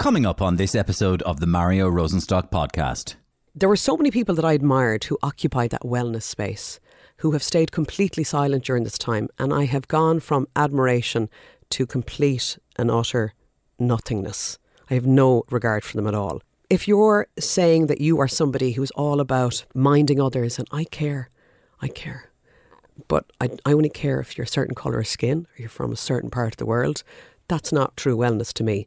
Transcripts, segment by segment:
Coming up on this episode of the Mario Rosenstock podcast. There were so many people that I admired who occupied that wellness space, who have stayed completely silent during this time, and I have gone from admiration to complete and utter nothingness. I have no regard for them at all. If you're saying that you are somebody who's all about minding others, and I care. But I only care if you're a certain colour of skin or you're from a certain part of the world. That's not true wellness to me.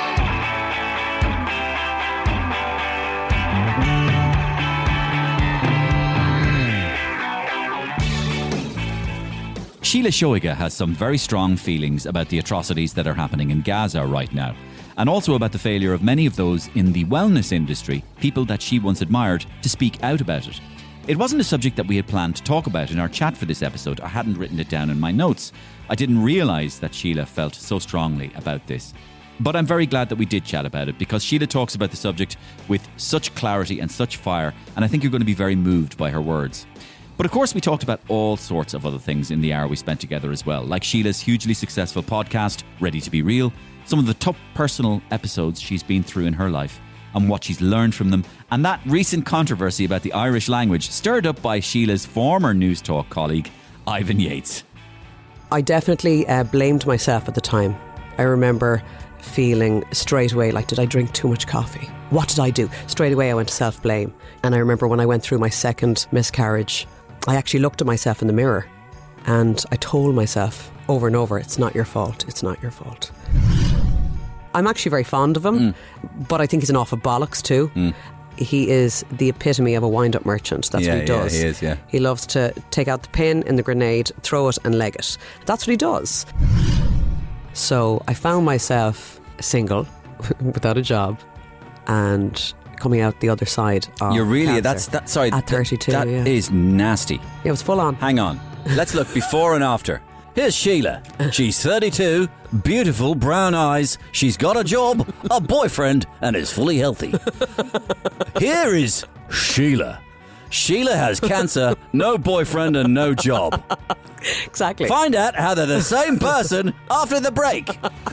Sheila Shoiga has some very strong feelings about the atrocities that are happening in Gaza right now, and also about the failure of many of those in the wellness industry, people that she once admired, to speak out about it. It wasn't a subject that we had planned to talk about in our chat for this episode. I hadn't written it down in my notes. I didn't realise that Sheila felt so strongly about this. But I'm very glad that we did chat about it, because Sheila talks about the subject with such clarity and such fire, and I think you're going to be very moved by her words. But of course we talked about all sorts of other things in the hour we spent together as well, like Sheila's hugely successful podcast, Ready to Be Real, some of the top personal episodes she's been through in her life, and what she's learned from them, and that recent controversy about the Irish language stirred up by Sheila's former News Talk colleague, Ivan Yates. I definitely blamed myself at the time. I remember feeling straight away like, did I drink too much coffee? What did I do? Straight away I went to self-blame. And I remember when I went through my second miscarriage, I actually looked at myself in the mirror and I told myself over and over, it's not your fault, it's not your fault. I'm actually very fond of him, but I think he's an awful bollocks too. He is the epitome of a wind-up merchant. That's what he does. Yeah, he is, yeah. He loves to take out the pin in the grenade, throw it and leg it. That's what he does. So I found myself single, without a job, and coming out the other side of You're really, cancer. sorry. At 32, that is nasty. Yeah, it was full on. Hang on. Let's look before and after. Here's Sheila. She's 32, beautiful brown eyes. She's got a job, a boyfriend, and is fully healthy. Here is Sheila. Sheila has cancer, no boyfriend, and no job. Exactly. Find out how they're the same person after the break.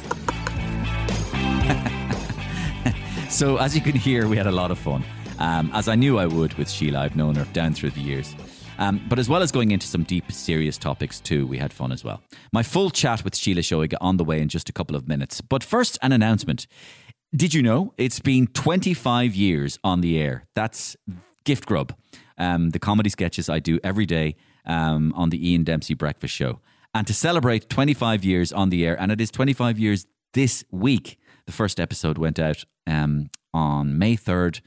So, as you can hear, we had a lot of fun. As I knew I would with Sheila. I've known her down through the years. But as well as going into some deep, serious topics too, we had fun as well. My full chat with Sheila Shoiga on the way in just a couple of minutes. But first, an announcement. Did you know it's been 25 years on the air? That's Gift Grub, the comedy sketches I do every day on the Ian Dempsey Breakfast Show. And to celebrate 25 years on the air, and it is 25 years this week, the first episode went out on May 3rd,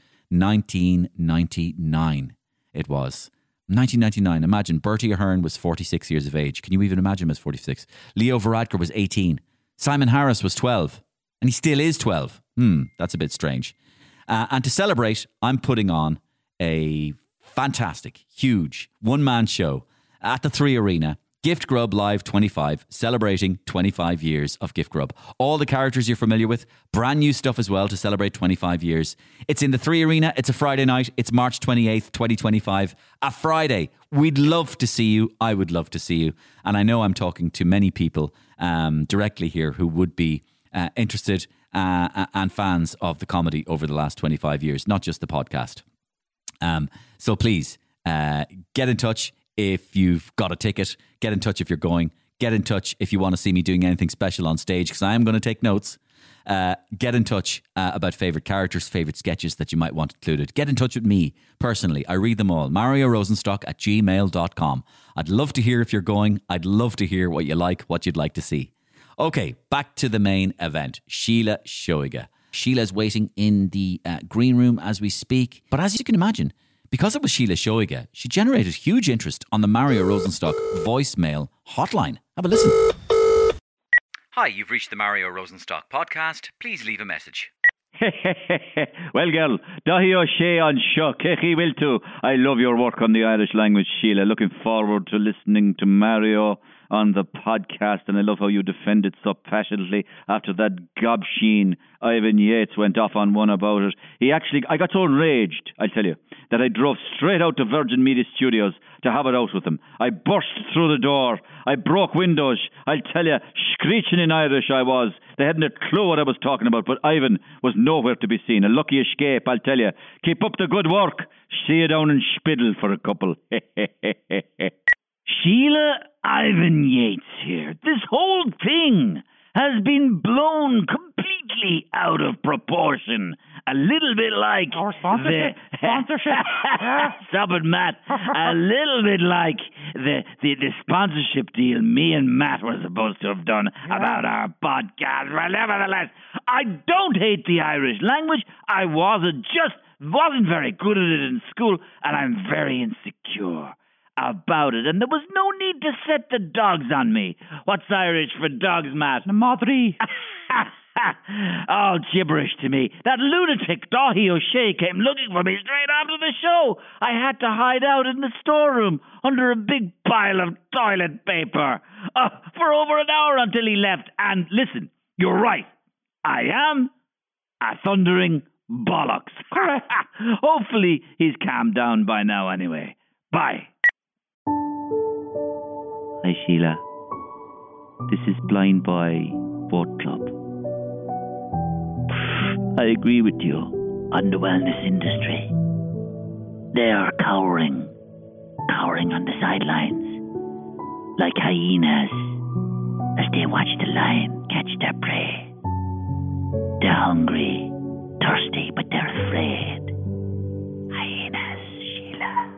1999. It was. 1999. Imagine Bertie Ahern was 46 years of age. Can you even imagine him as 46? Leo Varadkar was 18. Simon Harris was 12. And he still is 12. That's a bit strange. And to celebrate, I'm putting on a fantastic, huge one-man show at the 3 Arena. Gift Grub Live 25, celebrating 25 years of Gift Grub. All the characters you're familiar with, brand new stuff as well to celebrate 25 years. It's in the 3 Arena. It's a Friday night. It's March 28th, 2025. A Friday. We'd love to see you. I would love to see you. And I know I'm talking to many people directly here who would be interested and fans of the comedy over the last 25 years, not just the podcast. So please get in touch. If you've got a ticket, get in touch if you're going. Get in touch if you want to see me doing anything special on stage, because I am going to take notes. Get in touch about favourite characters, favourite sketches that you might want included. Get in touch with me personally. I read them all. MarioRosenstock@gmail.com. I'd love to hear if you're going. I'd love to hear what you like, what you'd like to see. Okay, back to the main event. Sheila Shoiga. Sheila's waiting in the green room as we speak. But as you can imagine, because it was Sheila Shoiga, she generated huge interest on the Mario Rosenstock voicemail hotline. Have a listen. Hi, you've reached the Mario Rosenstock podcast. Please leave a message. Well, girl, dahi O'Shea on show, kechi will too. I love your work on the Irish language, Sheila. Looking forward to listening to Mario on the podcast, and I love how you defend it so passionately after that gobsheen Ivan Yates went off on one about it. I got so enraged, I'll tell you, that I drove straight out to Virgin Media Studios to have it out with him. I burst through the door. I broke windows. I'll tell you, screeching in Irish I was. They hadn't a clue what I was talking about, but Ivan was nowhere to be seen. A lucky escape, I'll tell you. Keep up the good work. See you down in Spiddle for a couple. Sheila, Ivan Yates here. This whole thing has been blown completely out of proportion. A little bit like our sponsorship. Stop it, Matt. A little bit like the sponsorship deal me and Matt were supposed to have done about our podcast. Well, nevertheless, I don't hate the Irish language. I wasn't very good at it in school, and I'm very insecure about it, and there was no need to set the dogs on me. What's Irish for dogs, Matt? Na Madri. All gibberish to me. That lunatic Dahi O'Shea came looking for me straight after the show. I had to hide out in the storeroom under a big pile of toilet paper for over an hour until he left. And listen, you're right. I am a thundering bollocks. Hopefully he's calmed down by now anyway. Bye. Hi, Sheila. This is Blind Boy Boat Club. I agree with you on the wellness industry. They are cowering on the sidelines, like hyenas, as they watch the lion catch their prey. They're hungry, thirsty, but they're afraid. Hyenas, Sheila.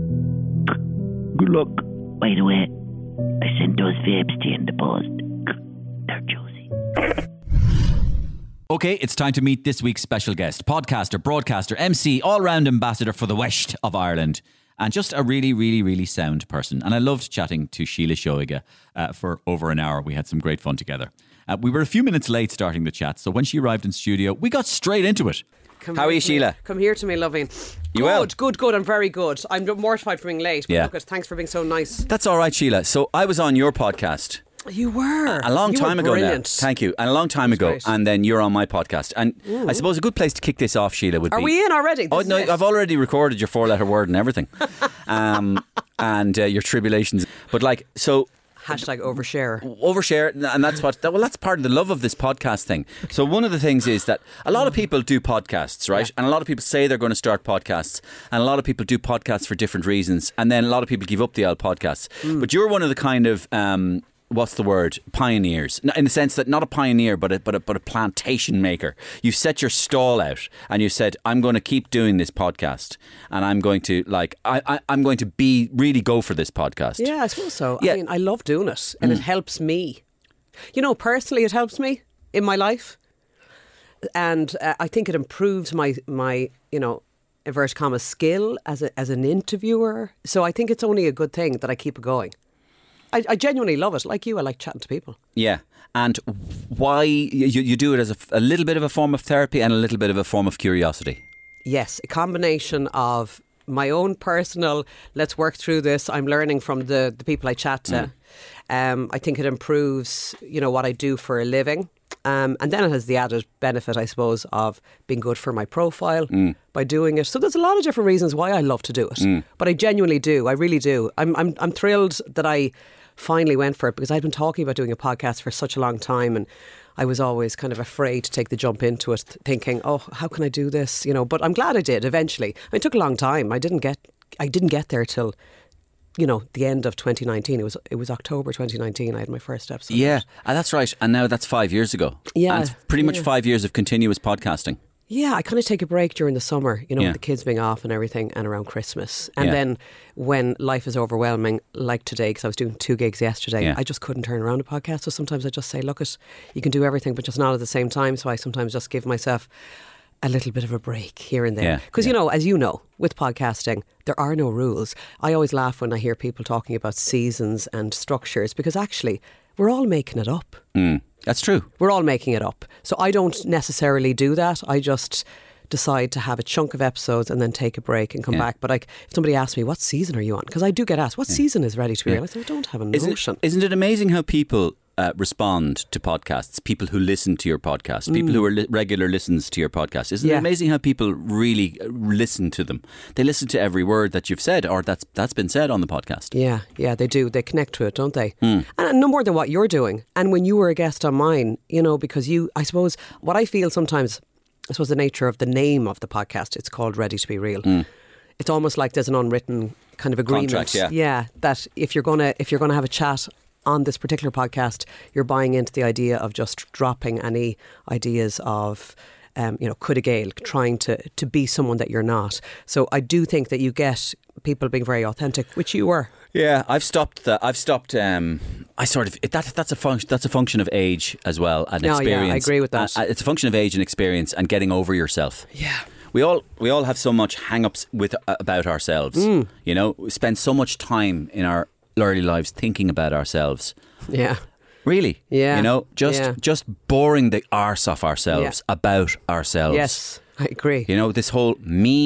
Good luck. By the way, I sent those vapes to you in the post. They're juicy. Okay, it's time to meet this week's special guest. Podcaster, broadcaster, MC, all-round ambassador for the West of Ireland. And just a really, really, really sound person. And I loved chatting to Sheila Shoiga for over an hour. We had some great fun together. We were a few minutes late starting the chat, so when she arrived in studio, we got straight into it. How are you, Sheila? Come here to me, loving. You well? Good. I'm very good. I'm mortified for being late, but look, thanks for being so nice. That's all right, Sheila. So I was on your podcast. You were. A long time ago now. Thank you. And a long time ago. Great. And then you're on my podcast. And I suppose a good place to kick this off, Sheila, would be... Are we in already? No, I've already recorded your 4-letter word and everything. And your tribulations. But so... Hashtag overshare. Overshare, and that's that's part of the love of this podcast thing. So one of the things is that a lot of people do podcasts, right? Yeah. And a lot of people say they're going to start podcasts, and a lot of people do podcasts for different reasons, and then a lot of people give up the old podcasts. But you're one of the kind of what's the word? Pioneers, in the sense that not a pioneer, but a plantation maker. You've set your stall out, and you said, "I'm going to keep doing this podcast, and I'm going to I'm going to really go for this podcast." Yeah, I suppose so. Yeah. I mean, I love doing it, and it helps me. Personally, it helps me in my life, and I think it improves my inverted commas skill as an interviewer. So I think it's only a good thing that I keep it going. I genuinely love it. Like you, I like chatting to people. Yeah. And why you do it as a little bit of a form of therapy and a little bit of a form of curiosity? Yes, a combination of my own personal, let's work through this. I'm learning from the people I chat to. I think it improves, what I do for a living. And then it has the added benefit, I suppose, of being good for my profile by doing it. So there's a lot of different reasons why I love to do it. But I genuinely do. I really do. I'm thrilled that I finally went for it, because I'd been talking about doing a podcast for such a long time, and I was always kind of afraid to take the jump into it, thinking, oh, how can I do this? But I'm glad I did eventually. It took a long time. I didn't get there till the end of 2019. It was October 2019 I had my first episode. Yeah, that's right. And now that's 5 years ago. Yeah. And it's pretty much 5 years of continuous podcasting. Yeah, I kind of take a break during the summer, with the kids being off and everything, and around Christmas. And then when life is overwhelming, like today, because I was doing 2 gigs yesterday, I just couldn't turn around a podcast. So sometimes I just say, look, you can do everything, but just not at the same time. So I sometimes just give myself a little bit of a break here and there. Because, as you know, with podcasting, there are no rules. I always laugh when I hear people talking about seasons and structures, because actually we're all making it up. That's true. We're all making it up. So I don't necessarily do that. I just decide to have a chunk of episodes and then take a break and come back. But like, if somebody asks me, what season are you on? Because I do get asked, what season is Ready to Be Real? I say, I don't have a notion. Isn't it amazing how people respond to podcasts, people who listen to your podcast, people who are regular listens to your podcast? Isn't it amazing how people really listen to them? They listen to every word that you've said or that's been said on the podcast. Yeah, they do. They connect to it, don't they? And no more than what you're doing. And when you were a guest on mine, you know, because I suppose what I feel sometimes, I suppose the nature of the name of the podcast, it's called Ready to Be Real. It's almost like there's an unwritten kind of agreement. Contract, that if you're gonna have a chat on this particular podcast, you're buying into the idea of just dropping any ideas of, Cuda Gael, trying to be someone that you're not. So I do think that you get people being very authentic, which you were. Yeah, I've stopped that. That's a function of age as well and experience. Yeah, I agree with that. It's a function of age and experience and getting over yourself. Yeah. We all have so much hang-ups about ourselves. You know, we spend so much time in our early lives thinking about ourselves. Yeah. Really? Yeah. You know, just boring the arse off ourselves about ourselves. Yes, I agree. You know, this whole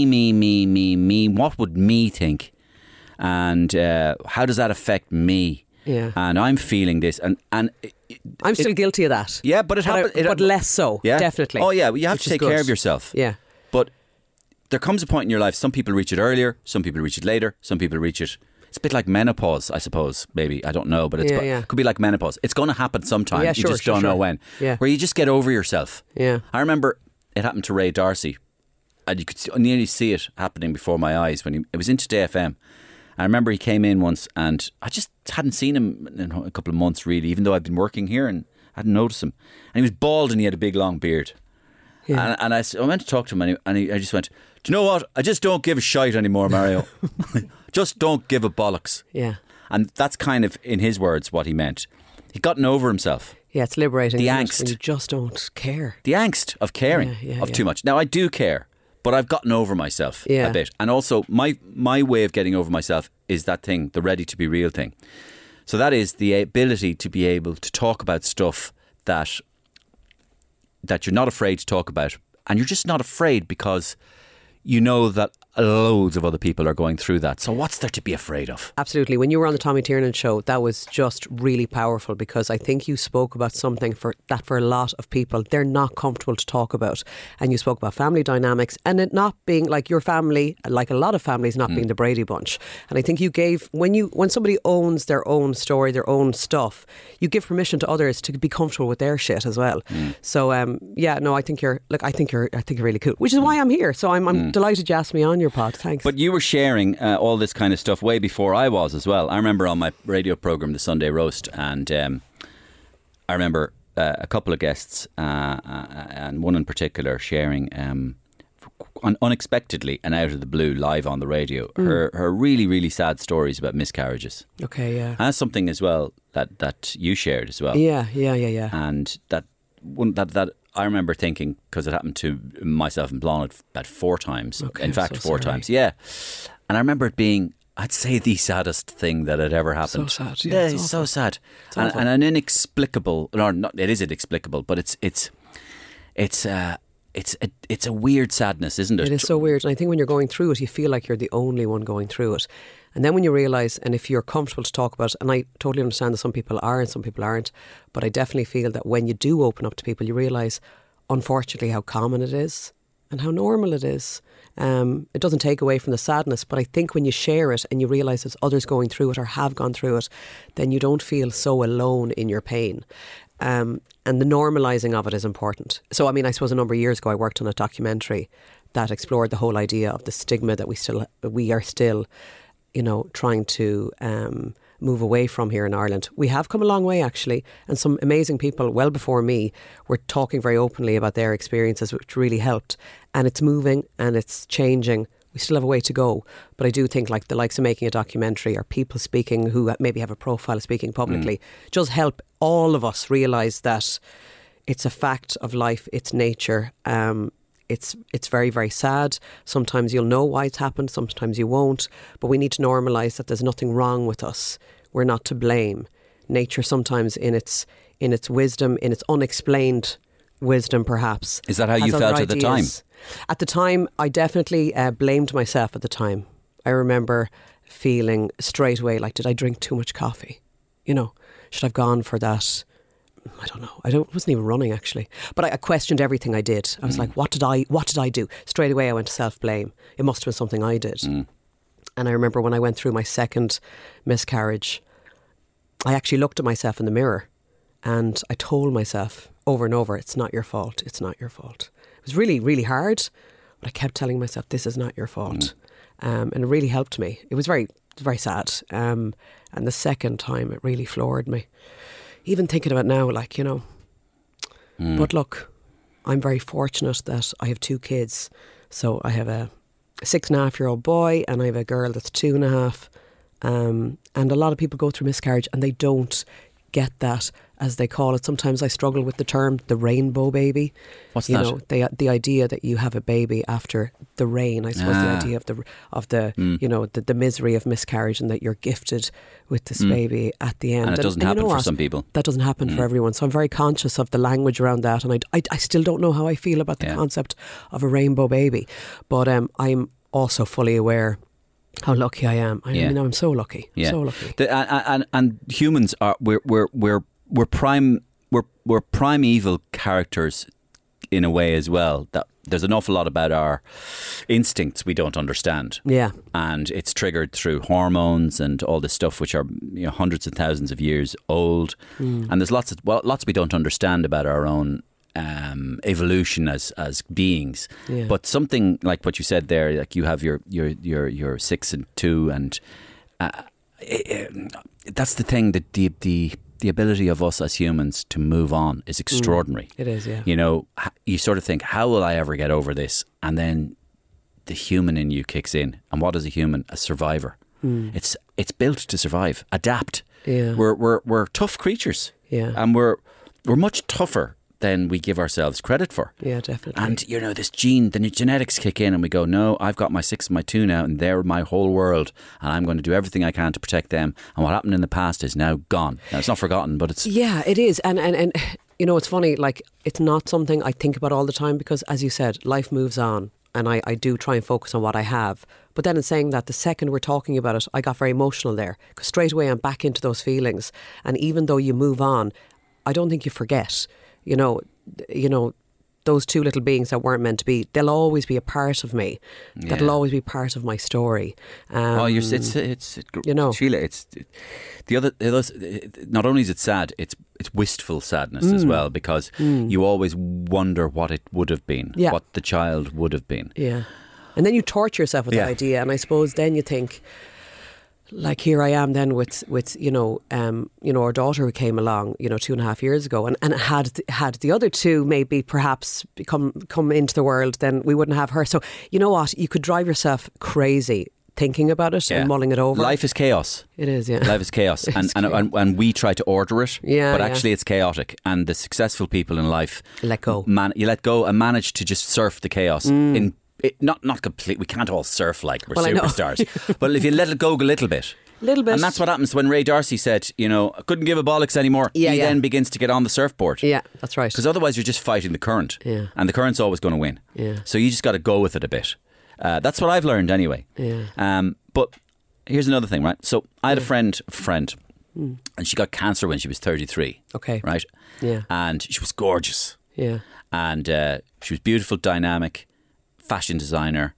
me, what would me think? And how does that affect me? Yeah. And I'm feeling this and I'm still guilty of that. Yeah, but it happens. But less so, definitely. Oh yeah, well, you have to take care of yourself. Yeah. But there comes a point in your life, some people reach it earlier, some people reach it later, some people reach it. It's a bit like menopause, I suppose, maybe. I don't know, but it could be like menopause. It's going to happen sometime. You just don't know when. Yeah. Where you just get over yourself. Yeah. I remember it happened to Ray Darcy. And you could nearly see it happening before my eyes when it was in Today FM. I remember he came in once and I just hadn't seen him in a couple of months, really, even though I'd been working here and I hadn't noticed him. And he was bald and he had a big, long beard. Yeah. And I went to talk to him and I just went, do you know what? I just don't give a shite anymore, Mario. Just don't give a bollocks. Yeah. And that's kind of, in his words, what he meant. He'd gotten over himself. Yeah, it's liberating. The angst. When you just don't care. The angst of caring, too much. Now, I do care, but I've gotten over myself a bit. And also, my way of getting over myself is that thing, the Ready to Be Real thing. So that is the ability to be able to talk about stuff that you're not afraid to talk about. And you're just not afraid because you know that loads of other people are going through that. So what's there to be afraid of? Absolutely. When you were on the Tommy Tiernan show, that was just really powerful because I think you spoke about something for a lot of people, they're not comfortable to talk about. And you spoke about family dynamics and it not being like your family, like a lot of families, not being the Brady Bunch. And I think you gave, when somebody owns their own story, their own stuff, you give permission to others to be comfortable with their shit as well. So I think you're really cool, which is why I'm here. So I'm delighted you asked me on your pod. Thanks. But you were sharing all this kind of stuff way before I was as well. I remember on my radio programme, The Sunday Roast, and I remember a couple of guests and one in particular sharing unexpectedly and out of the blue live on the radio her really, really sad stories about miscarriages. Okay, yeah. And that's something as well that you shared as well. Yeah. And that I remember thinking, because it happened to myself and Blonde about 4 times. Okay, in fact, so 4 sorry. times. Yeah. And I remember it being, I'd say, the saddest thing that had ever happened. So sad. Yeah, it's so sad. And an inexplicable, or not, it is inexplicable, but it's a weird sadness, isn't it? It is so weird. And I think when you're going through it, you feel like you're the only one going through it. And then when you realise, and if you're comfortable to talk about it, and I totally understand that some people are and some people aren't, but I definitely feel that when you do open up to people, you realise, unfortunately, how common it is and how normal it is. It doesn't take away from the sadness, but I think when you share it and you realise there's others going through it or have gone through it, then you don't feel so alone in your pain. And the normalising of it is important. So, I mean, I suppose a number of years ago, I worked on a documentary that explored the whole idea of the stigma that we are still trying to move away from here in Ireland. We have come a long way, actually, and some amazing people well before me were talking very openly about their experiences, which really helped. And it's moving and it's changing. We still have a way to go, but I do think like the likes of making a documentary or people speaking who maybe have a profile of speaking publicly just help all of us realise that it's a fact of life, it's nature. It's very, very sad. Sometimes you'll know why it's happened, sometimes you won't. But we need to normalise that there's nothing wrong with us. We're not to blame. Nature sometimes in its wisdom, in its unexplained wisdom, perhaps. Is that how you felt at the time? At the time, I definitely blamed myself at the time. I remember feeling straight away like, did I drink too much coffee? You know, should I have gone for that? I don't know. I wasn't even running, actually. But I questioned everything I did. I was like, what did I do? Straight away I went to self-blame. It must have been something I did. And I remember when I went through my second miscarriage, I actually looked at myself in the mirror and I told myself over and over, it's not your fault. It's not your fault. It was really, really hard. But I kept telling myself, this is not your fault. And it really helped me. It was very, very sad. And the second time it really floored me. Even thinking about it now, like, you know. But look, I'm very fortunate that I have 2 kids. So I have a 6.5-year-old boy and I have a girl that's 2.5. And a lot of people go through miscarriage and they don't get that, as they call it. Sometimes I struggle with the term, the rainbow baby. What's that? You know, the idea that you have a baby after the rain. I suppose the idea of the you know, the misery of miscarriage, and that you're gifted with this baby at the end. And it doesn't happen for some people. That doesn't happen for everyone. So I'm very conscious of the language around that, and I still don't know how I feel about the concept of a rainbow baby. But I'm also fully aware how lucky I am. I mean, I'm so lucky. So lucky. And humans are we're primeval characters in a way as well. That there's an awful lot about our instincts we don't understand. Yeah. And it's triggered through hormones and all this stuff, which are, you know, hundreds and thousands of years old. And there's lots we don't understand about our own evolution as beings. But something like what you said there, like you have your 6 and 2, and that's the thing, that the ability of us as humans to move on is extraordinary. It is, yeah. You know, you sort of think, how will I ever get over this? And then the human in you kicks in. And what is a human? A survivor. It's built to survive, adapt. Yeah. We're tough creatures. Yeah. And we're much tougher than we give ourselves credit for. Yeah, definitely. And, you know, the genetics kick in and we go, no, I've got my 6 and my 2 now and they're my whole world and I'm going to do everything I can to protect them. And what happened in the past is now gone. Now, it's not forgotten, but it's... Yeah, it is. And you know, it's funny, like, it's not something I think about all the time because, as you said, life moves on and I do try and focus on what I have. But then in saying that, the second we're talking about it, I got very emotional there because straight away I'm back into those feelings. And even though you move on, I don't think you forget. You know, those 2 little beings that weren't meant to be, they'll always be a part of me. Yeah. That'll always be part of my story. It's you know, Sheila, it's the other. Not only is it sad, it's wistful sadness as well, because you always wonder what it would have been, what the child would have been. Yeah, and then you torture yourself with that idea, and I suppose then you think, like, here I am then with our daughter who came along, 2.5 years ago, and had the other 2 maybe perhaps come into the world, then we wouldn't have her. So you know what, you could drive yourself crazy thinking about it and mulling it over. Life is chaos. It is, yeah. Life is chaos, and we try to order it, but actually it's chaotic. And the successful people in life let go. You let go and manage to just surf the chaos in. Not complete. We can't all surf like we're superstars. But if you let it go a little bit. And that's what happens when Ray Darcy said, I couldn't give a bollocks anymore. He then begins to get on the surfboard. Yeah, that's right. Because otherwise you're just fighting the current. Yeah. And the current's always going to win. Yeah. So you just got to go with it a bit. That's what I've learned anyway. Yeah. But here's another thing, right? So I had a friend, and she got cancer when she was 33. Okay. Right? Yeah. And she was gorgeous. Yeah. And she was beautiful, dynamic, fashion designer,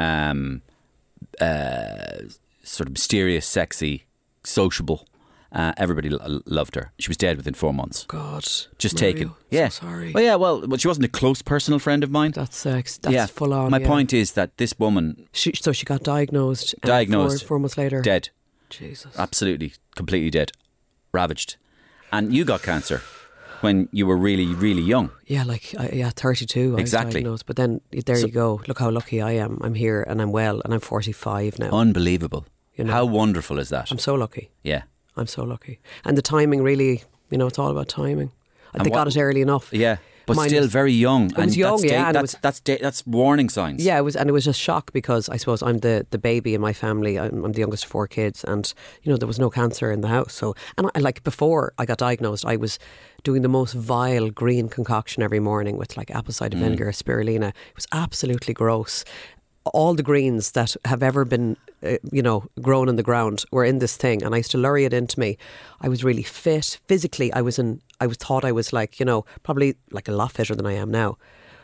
sort of mysterious, sexy, sociable. Everybody loved her. She was dead within 4 months. God, just Mario, taken. Yeah, so sorry. Well, yeah. Well, she wasn't a close personal friend of mine. That's full on. My point is that this woman. She got diagnosed. 4 months later, dead. Jesus, absolutely, completely dead, ravaged. And you got cancer when you were really, really young. Yeah, 32. Exactly. I was diagnosed. But then you go. Look how lucky I am. I'm here and I'm well and I'm 45 now. Unbelievable. How wonderful is that? I'm so lucky. Yeah. I'm so lucky. And the timing really, it's all about timing. They got it early enough. Yeah. But still very young. It was young, yeah. That's warning signs. Yeah, it was just shock because I suppose I'm the baby in my family. I'm the youngest of 4 kids, and there was no cancer in the house. So, and before I got diagnosed, I was doing the most vile green concoction every morning with like apple cider vinegar, spirulina. It was absolutely gross. All the greens that have ever been, grown in the ground were in this thing, and I used to lurry it into me. I was really fit physically. I thought I was like, probably like a lot fitter than I am now.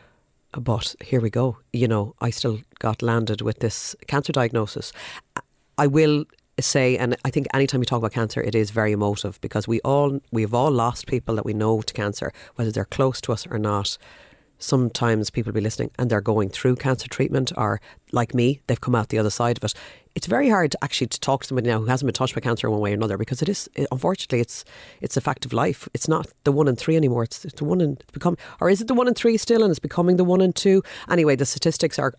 But here we go. I still got landed with this cancer diagnosis. I will say, and I think anytime you talk about cancer, it is very emotive because we've all lost people that we know to cancer, whether they're close to us or not. Sometimes people will be listening and they're going through cancer treatment, or like me, they've come out the other side of it. It's very hard to talk to somebody now who hasn't been touched by cancer one way or another, because unfortunately it's a fact of life. It's not the 1 in 3 anymore. It's the 1 in become, or is it the 1 in 3 still, and it's becoming the 1 in 2? Anyway, the statistics are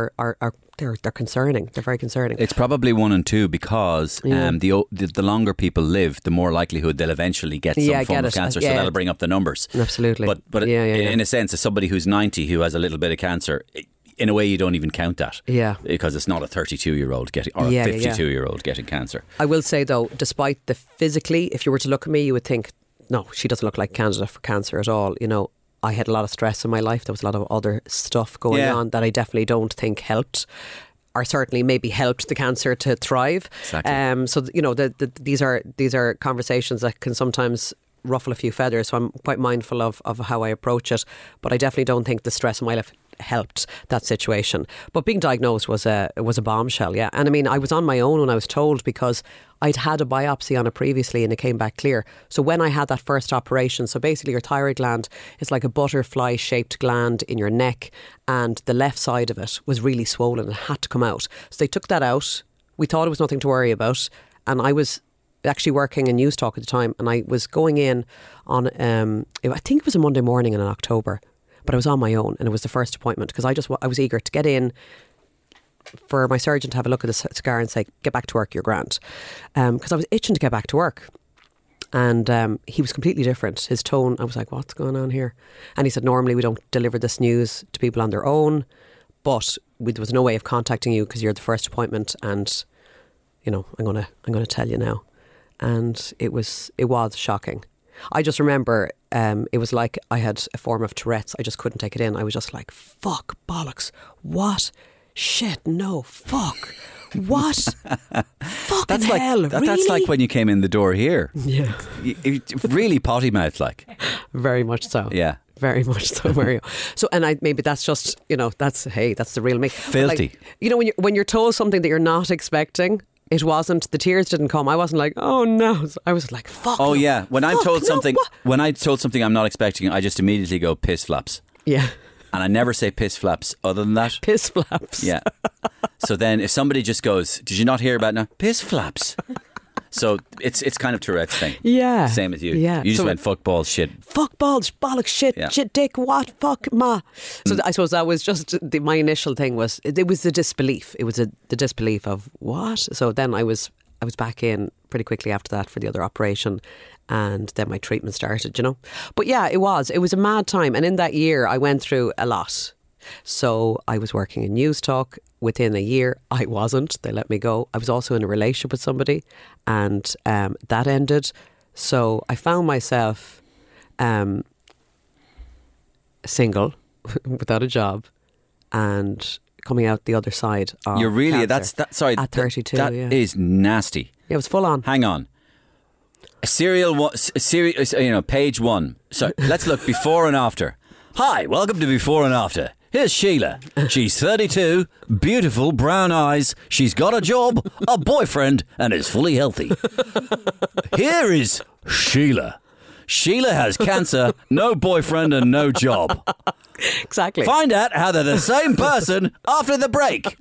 they're concerning. They're very concerning. It's probably 1 and 2 because the longer people live, the more likelihood they'll eventually get some form of cancer. So that'll bring up the numbers. Absolutely. But in a sense, as somebody who's 90 who has a little bit of cancer, in a way you don't even count that. Yeah. Because it's not a 32-year-old getting, or a 52-year-old getting cancer. I will say though, despite the physically, if you were to look at me, you would think, no, she doesn't look like a candidate for cancer at all. I had a lot of stress in my life. There was a lot of other stuff going on that I definitely don't think helped, or certainly maybe helped the cancer to thrive. Exactly. So these are conversations that can sometimes ruffle a few feathers. So I'm quite mindful of how I approach it. But I definitely don't think the stress in my life helped that situation. But being diagnosed was a bombshell, yeah. And I mean, I was on my own when I was told, because I'd had a biopsy on it previously and it came back clear. So when I had that first operation, so basically your thyroid gland is like a butterfly shaped gland in your neck, and the left side of it was really swollen. It had to come out. So they took that out. We thought it was nothing to worry about. And I was actually working in News Talk at the time, and I was going in on, I think it was a Monday morning in October, but I was on my own, and it was the first appointment because I was eager to get in for my surgeon to have a look at the scar and say, get back to work, you're grand. Because I was itching to get back to work. And he was completely different. His tone, I was like, what's going on here? And he said, normally we don't deliver this news to people on their own, but there was no way of contacting you because you're the first appointment, and I'm gonna tell you now. And it was shocking. I just remember it was like I had a form of Tourette's. I just couldn't take it in. I was just like, fuck, bollocks, what? Shit, no, fuck, what? Fucking hell, really? That's like when you came in the door here. Yeah. Really potty mouthed like. Very much so. Yeah. Very much so, Mario. So, and maybe that's just, that's the real me. Filthy. Like, when you're told something that you're not expecting, it wasn't, the tears didn't come. I wasn't like, oh no. I was like, fuck. Oh no, yeah. When I'm told something, what? when I'm told something I'm not expecting, I just immediately go piss flaps. Yeah. And I never say piss flaps other than that. Piss flaps. Yeah. So then if somebody just goes, did you not hear about now? Piss flaps. So it's kind of Tourette's thing. Yeah. Same as you. Yeah. You just went fuck balls, shit. Fuck balls, bollocks, shit, shit, dick, what, fuck, ma. So I suppose that was just my initial thing was, it was the disbelief. It was the disbelief of what? So then I was back in pretty quickly after that for the other operation, and then my treatment started, But yeah, it was a mad time. And in that year I went through a lot. So I was working in News Talk. Within a year, I wasn't. They let me go. I was also in a relationship with somebody, and that ended. So I found myself single, without a job, and coming out the other side of You're really cancer at 32. That is nasty. Yeah, it was full on. Hang on. Page 1. So let's look before and after. Hi, welcome to Before and After. Here's Sheila. She's 32, beautiful brown eyes. She's got a job, a boyfriend, and is fully healthy. Here is Sheila. Sheila has cancer, no boyfriend, and no job. Exactly. Find out how they're the same person after the break.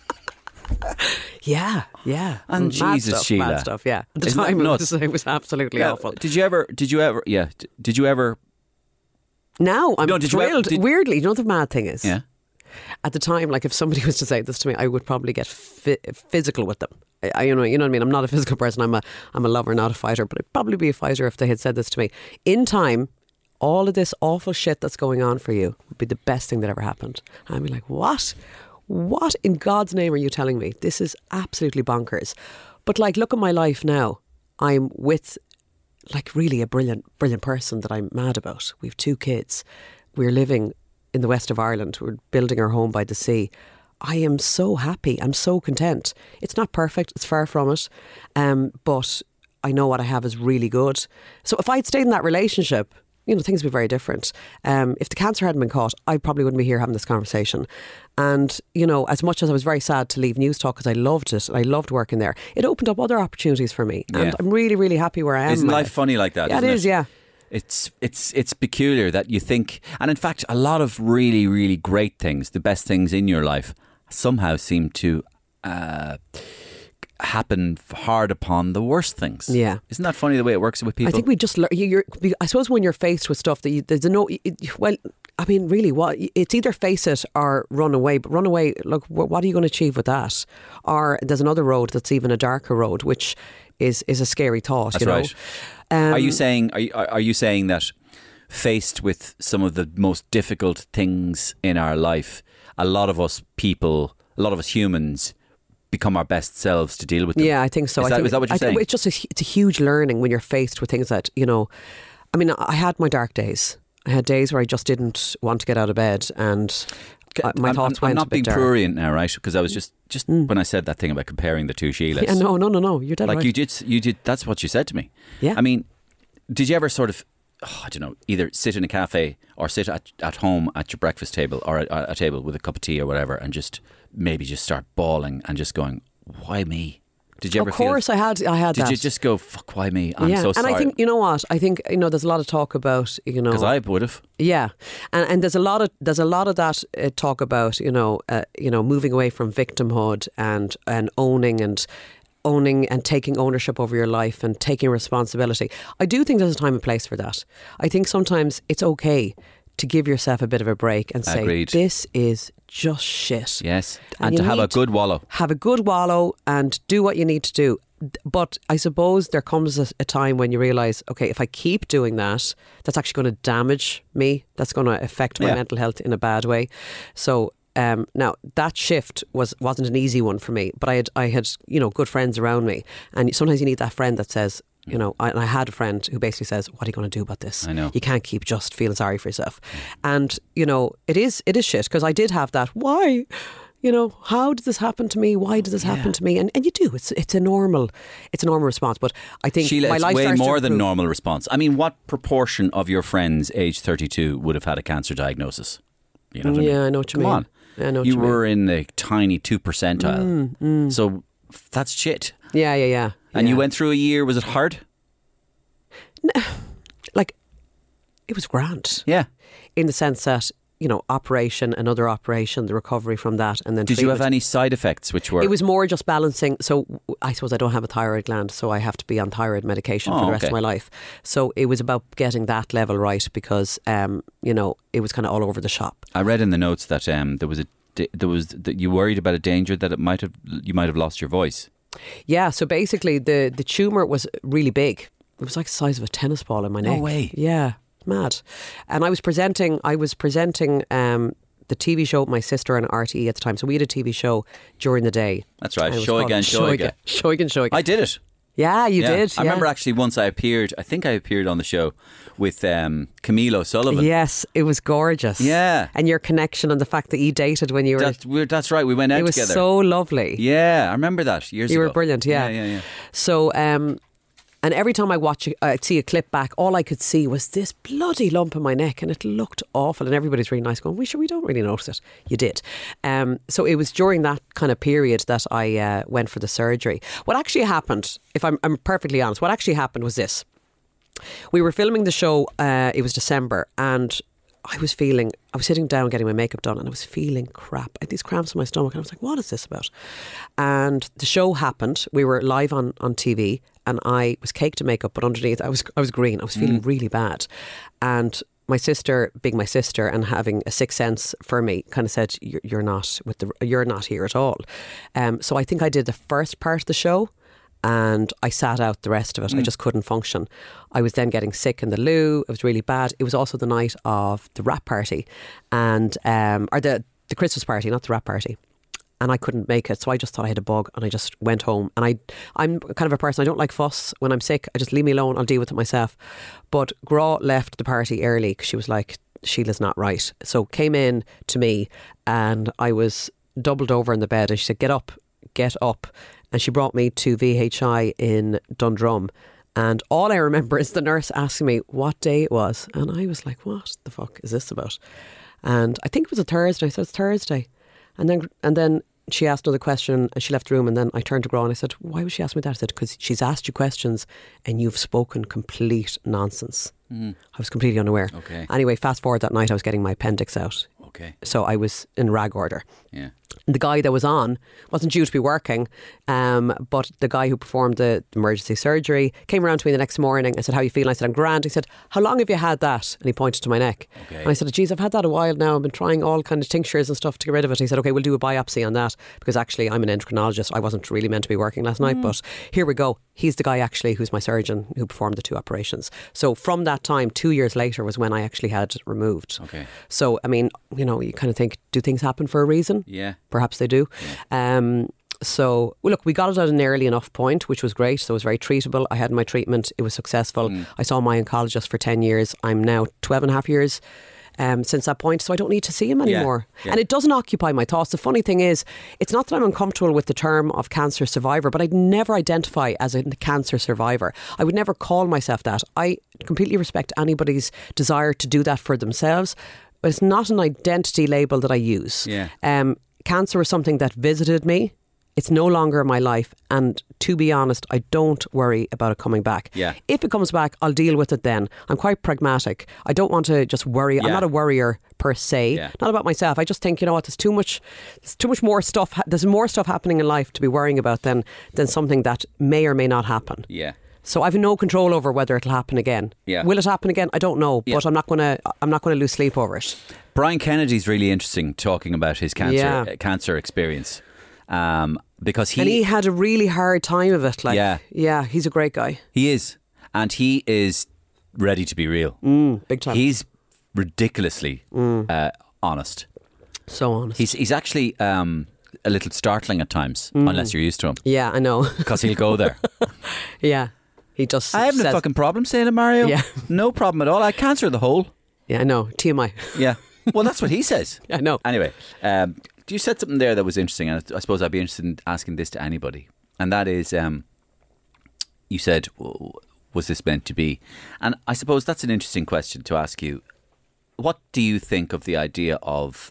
Yeah. And mad Jesus, stuff, Sheila. Mad stuff, yeah. At the Isn't time, that it was absolutely awful. Did you ever? Now I'm No, did you thrilled. ever- Weirdly, the mad thing is, Yeah. at the time, like if somebody was to say this to me, I would probably get physical with them. You know what I mean? I'm not a physical person. I'm a lover, not a fighter. But I'd probably be a fighter if they had said this to me. In time, all of this awful shit that's going on for you would be the best thing that ever happened. And I'd be like, what? What in God's name are you telling me? This is absolutely bonkers. But like, look at my life now. I'm with like really a brilliant person that I'm mad about. We have 2 kids. We're living in the west of Ireland. We're building our home by the sea. I am so happy. I'm so content. It's not perfect. It's far from it. But I know what I have is really good. So if I'd stayed in that relationship, you know, things would be very different. If the cancer hadn't been caught, I probably wouldn't be here having this conversation. And, you know, as much as I was very sad to leave News Talk because I loved it and I loved working there, it opened up other opportunities for me. And I'm really, really happy where I am. Isn't life funny like that? Yeah, isn't it is, yeah. It's peculiar that you think, and in fact, a lot of really, really great things, the best things in your life, somehow seem to happen hard upon the worst things. Yeah. Isn't that funny the way it works with people? I think we just learn. I suppose when you're faced with stuff that there's no. Well, I mean, really, it's either face it or run away. But run away. Look, what are you going to achieve with that? Or there's another road that's even a darker road, which is a scary thought. That's right. Are you saying that faced with some of the most difficult things in our life, a lot of us humans become our best selves to deal with them? Yeah, I think so. Is that what you're saying? It's just it's a huge learning when you're faced with things that, you know, I mean, I had my dark days. I had days where I just didn't want to get out of bed and my thoughts went I'm not a bit being prurient now, right? Because I was just when I said that thing about comparing the 2 Sheilas. Yeah, no, you're dead right. Like you did, that's what you said to me. Yeah. I mean, did you ever sort of, I don't know, either sit in a cafe or sit at home at your breakfast table or at a table with a cup of tea or whatever and just start bawling and just going, why me? Did you ever feel? Of course I had that. Did you just go, fuck, why me? I'm so sorry. And I think, you know what? I think, you know, there's a lot of talk about, you know. Because I would have. Yeah. And there's a lot of that talk about, you know, moving away from victimhood and owning and taking ownership over your life and taking responsibility. I do think there's a time and place for that. I think sometimes it's okay to give yourself a bit of a break and say, Agreed. This is just shit. Yes. And to have a good wallow. Have a good wallow and do what you need to do. But I suppose there comes a time when you realise, okay, if I keep doing that, that's actually going to damage me. That's going to affect my mental health in a bad way. So now that shift wasn't an easy one for me, but I had you know, good friends around me, and sometimes you need that friend that says, you know, I had a friend who basically says, what are you going to do about this? I know. You can't keep just feeling sorry for yourself. And, you know, it is shit, because I did have that. Why? You know, how did this happen to me? Why did this happen to me? And you do. It's a normal response. But I think Sheila, my life it's way starts to more than improve. normal response. I mean, what proportion of your friends aged 32 would have had a cancer diagnosis? You know what I mean? Yeah, I know what you mean. Come on. Yeah, I know what you mean. were in the tiny 2 percentile. So that's shit. Yeah. And you went through a year. Was it hard? Like, it was grand. Yeah. In the sense that, you know, operation, another operation, the recovery from that, and then Did you have any side effects which were? It was more just balancing. So I suppose I don't have a thyroid gland, so I have to be on thyroid medication for the rest of my life. So it was about getting that level right, because you know, it was kind of all over the shop. I read in the notes that that you worried about a danger that you might have lost your voice. Yeah. So basically, the tumour was really big. It was like the size of a tennis ball in my neck. No way. Yeah, mad. And I was presenting the TV show with my sister on RTE at the time. So we had a TV show during the day. That's right. Show again. I did it. Yeah, you did. I remember actually once I think I appeared on the show with Camille O'Sullivan. Yes, it was gorgeous. Yeah. And your connection and the fact that you dated when you were... That's right, we went out together. It was so lovely. Yeah, I remember that years ago. You were brilliant, yeah. Yeah. So... and every time I'd see a clip back, all I could see was this bloody lump in my neck, and it looked awful. And everybody's really nice, going, we don't really notice it. You did. So it was during that kind of period that I went for the surgery. What actually happened, if I'm perfectly honest, what actually happened was this. We were filming the show, it was December, and I was sitting down getting my makeup done, and I was feeling crap. I had these cramps in my stomach, and I was like, what is this about? And the show happened. We were live on TV, and I was caked in makeup, but underneath I was green. I was feeling really bad. And my sister, being my sister and having a sixth sense for me, kind of said, you're not here at all. So I think I did the first part of the show, and I sat out the rest of it. I just couldn't function. I was then getting sick in the loo. It was really bad. It was also the night of the wrap party and or the Christmas party, not the wrap party. And I couldn't make it, so I just thought I had a bug and I just went home. And I'm kind of a person, I don't like fuss. When I'm sick, I just leave me alone, I'll deal with it myself. But Gra left the party early because she was like, Sheila's not right. So came in to me and I was doubled over in the bed and she said, get up. And she brought me to VHI in Dundrum. And all I remember is the nurse asking me what day it was. And I was like, what the fuck is this about? And I think it was a Thursday. I said, it's Thursday. And then she asked another question and she left the room, and then I turned to Gra and I said, why would she ask me that? I said, because she's asked you questions and you've spoken complete nonsense. I was completely unaware. Okay. Anyway, fast forward that night, I was getting my appendix out. Okay. So I was in rag order. Yeah. The guy that was on wasn't due to be working, but the guy who performed the emergency surgery came around to me the next morning and said, how are you feeling? I said, I'm grand. He said, how long have you had that? And he pointed to my neck. Okay. And I said, geez, I've had that a while now. I've been trying all kind of tinctures and stuff to get rid of it. And he said, okay, we'll do a biopsy on that, because actually I'm an endocrinologist. I wasn't really meant to be working last night, but here we go. He's the guy actually who's my surgeon who performed the 2 operations. So from that time, 2 years later was when I actually had it removed. Okay. So, I mean, you know, you kind of think, do things happen for a reason? Yeah. Perhaps they do. Yeah. So, well, look, we got it at an early enough point, which was great. So it was very treatable. I had my treatment. It was successful. I saw my oncologist for 10 years. I'm now 12 and a half years since that point. So I don't need to see him anymore. Yeah. And it doesn't occupy my thoughts. The funny thing is, it's not that I'm uncomfortable with the term of cancer survivor, but I'd never identify as a cancer survivor. I would never call myself that. I completely respect anybody's desire to do that for themselves. But it's not an identity label that I use. Yeah. Cancer was something that visited me. It's no longer my life. And to be honest, I don't worry about it coming back. Yeah. If it comes back, I'll deal with it then. I'm quite pragmatic. I don't want to just worry. Yeah. I'm not a worrier per se. Yeah. Not about myself. I just think, you know what, there's too much more stuff. There's more stuff happening in life to be worrying about than something that may or may not happen. Yeah. So I've no control over whether it'll happen again. Yeah. Will it happen again? I don't know, Yeah. but I'm not going to lose sleep over it. Brian Kennedy's really interesting talking about his cancer experience. Because he had a really hard time of it. Yeah, he's a great guy. He is, and he is ready to be real. Big time. He's ridiculously honest. So honest. He's actually a little startling at times, unless you're used to him. Yeah, I know. Because he'll go there. Yeah, he just. I haven't a fucking problem saying it, Mario. Yeah, no problem at all. I cancer the whole. Yeah, I know. TMI. Yeah. Well, that's what he says. I know. Anyway. You said something there that was interesting, and I suppose I'd be interested in asking this to anybody. And that is, you said, was this meant to be? And I suppose that's an interesting question to ask you. What do you think of the idea of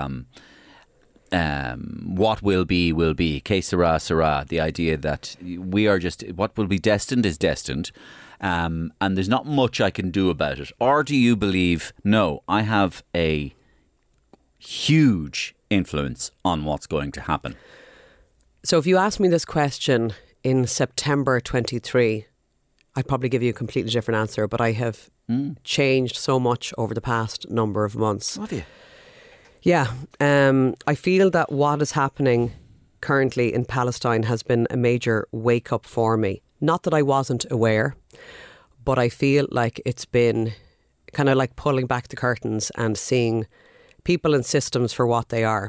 what will be, que sera, sera, the idea that we are just, what will be destined is destined, and there's not much I can do about it? Or do you believe, no, I have a huge influence on what's going to happen? So if you asked me this question in September 23, I'd probably give you a completely different answer, but I have changed so much over the past number of months. Have you? Yeah. I feel that what is happening currently in Palestine has been a major wake up for me. Not that I wasn't aware, but I feel like it's been kind of like pulling back the curtains and seeing people and systems for what they are.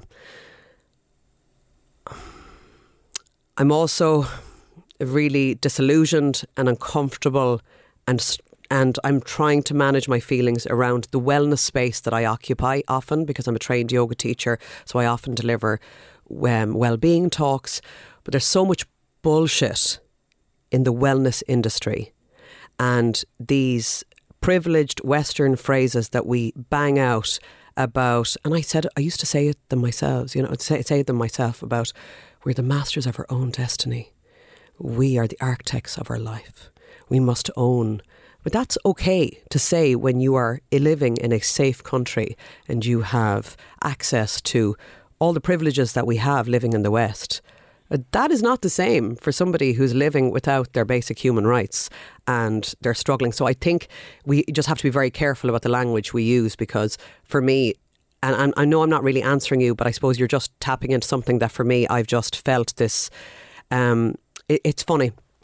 I'm also really disillusioned and uncomfortable, and I'm trying to manage my feelings around the wellness space that I occupy often, because I'm a trained yoga teacher, so I often deliver well-being talks. But there's so much bullshit in the wellness industry, and these privileged Western phrases that we bang out about, and I used to say them myself, say them myself about, we're the masters of our own destiny. We are the architects of our life. We must own. But that's okay to say when you are living in a safe country and you have access to all the privileges that we have living in the West. That is not the same for somebody who's living without their basic human rights and they're struggling. So I think we just have to be very careful about the language we use, because for me, and I know I'm not really answering you, but I suppose you're just tapping into something that for me, I've just felt this. It's funny.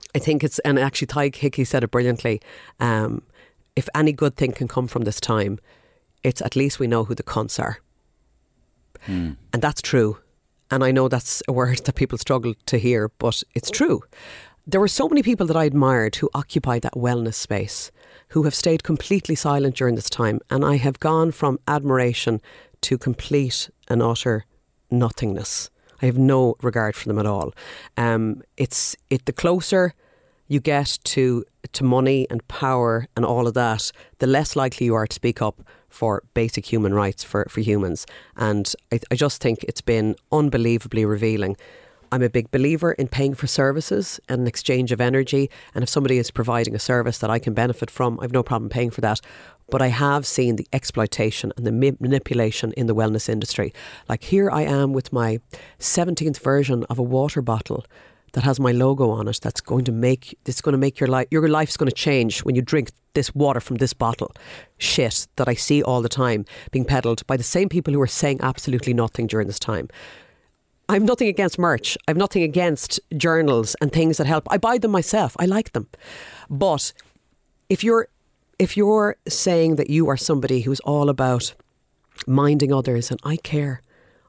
I think it's, and actually Ty Hickey said it brilliantly, if any good thing can come from this time, it's at least we know who the cunts are. And that's true. And I know that's a word that people struggle to hear, but it's true. There were so many people that I admired who occupied that wellness space, who have stayed completely silent during this time. And I have gone from admiration to complete and utter nothingness. I have no regard for them at all. The closer you get to money and power and all of that, the less likely you are to speak up for basic human rights for humans. And I just think it's been unbelievably revealing. I'm a big believer in paying for services and an exchange of energy. And if somebody is providing a service that I can benefit from, I've no problem paying for that. But I have seen the exploitation and the manipulation in the wellness industry. Like, here I am with my 17th version of a water bottle that has my logo on it. That's going to make your life's going to change when you drink this water from this bottle. Shit that I see all the time being peddled by the same people who are saying absolutely nothing during this time. I have nothing against merch. I have nothing against journals and things that help. I buy them myself. I like them. But if you're saying that you are somebody who's all about minding others and I care.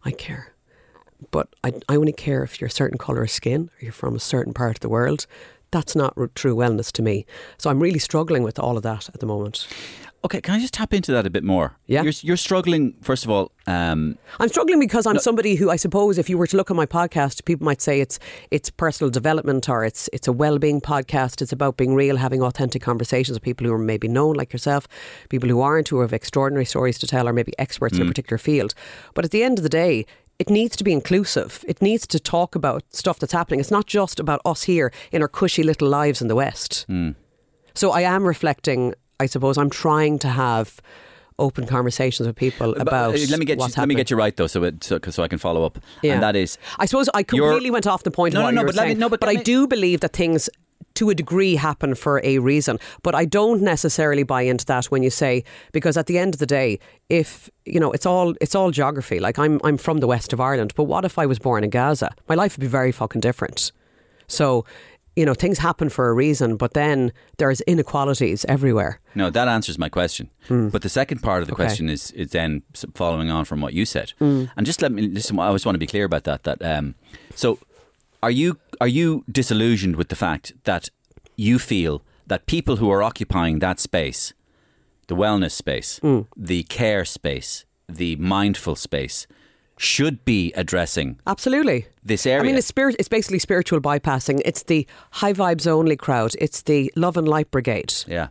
But I only care if you're a certain colour of skin or you're from a certain part of the world. That's not true wellness to me. So I'm really struggling with all of that at the moment. Okay, can I just tap into that a bit more? Yeah. You're struggling, first of all. I'm struggling because I'm somebody who, I suppose, if you were to look at my podcast, people might say it's personal development, or it's a well-being podcast. It's about being real, having authentic conversations with people who are maybe known, like yourself, people who aren't, who have extraordinary stories to tell, or maybe experts in a particular field. But at the end of the day, it needs to be inclusive. It needs to talk about stuff that's happening. It's not just about us here in our cushy little lives in the West. So I am reflecting. I suppose I'm trying to have open conversations with people about what's happening. Let me get you right though, so I can follow up. Yeah. And that is, I suppose I completely went off the point of what you were saying. But I do believe that things, to a degree, happen for a reason. But I don't necessarily buy into that when you say, because at the end of the day, if it's all geography. Like, I'm from the west of Ireland, but what if I was born in Gaza? My life would be very fucking different. So, things happen for a reason, but then there's inequalities everywhere. No, that answers my question. But the second part of the question is then following on from what you said. And just let me listen. I always want to be clear about that. So, are you disillusioned with the fact that you feel that people who are occupying that space, the wellness space, the care space, the mindful space, should be addressing absolutely this area? I mean, it's basically spiritual bypassing. It's the high vibes only crowd. It's the love and light brigade. Yeah.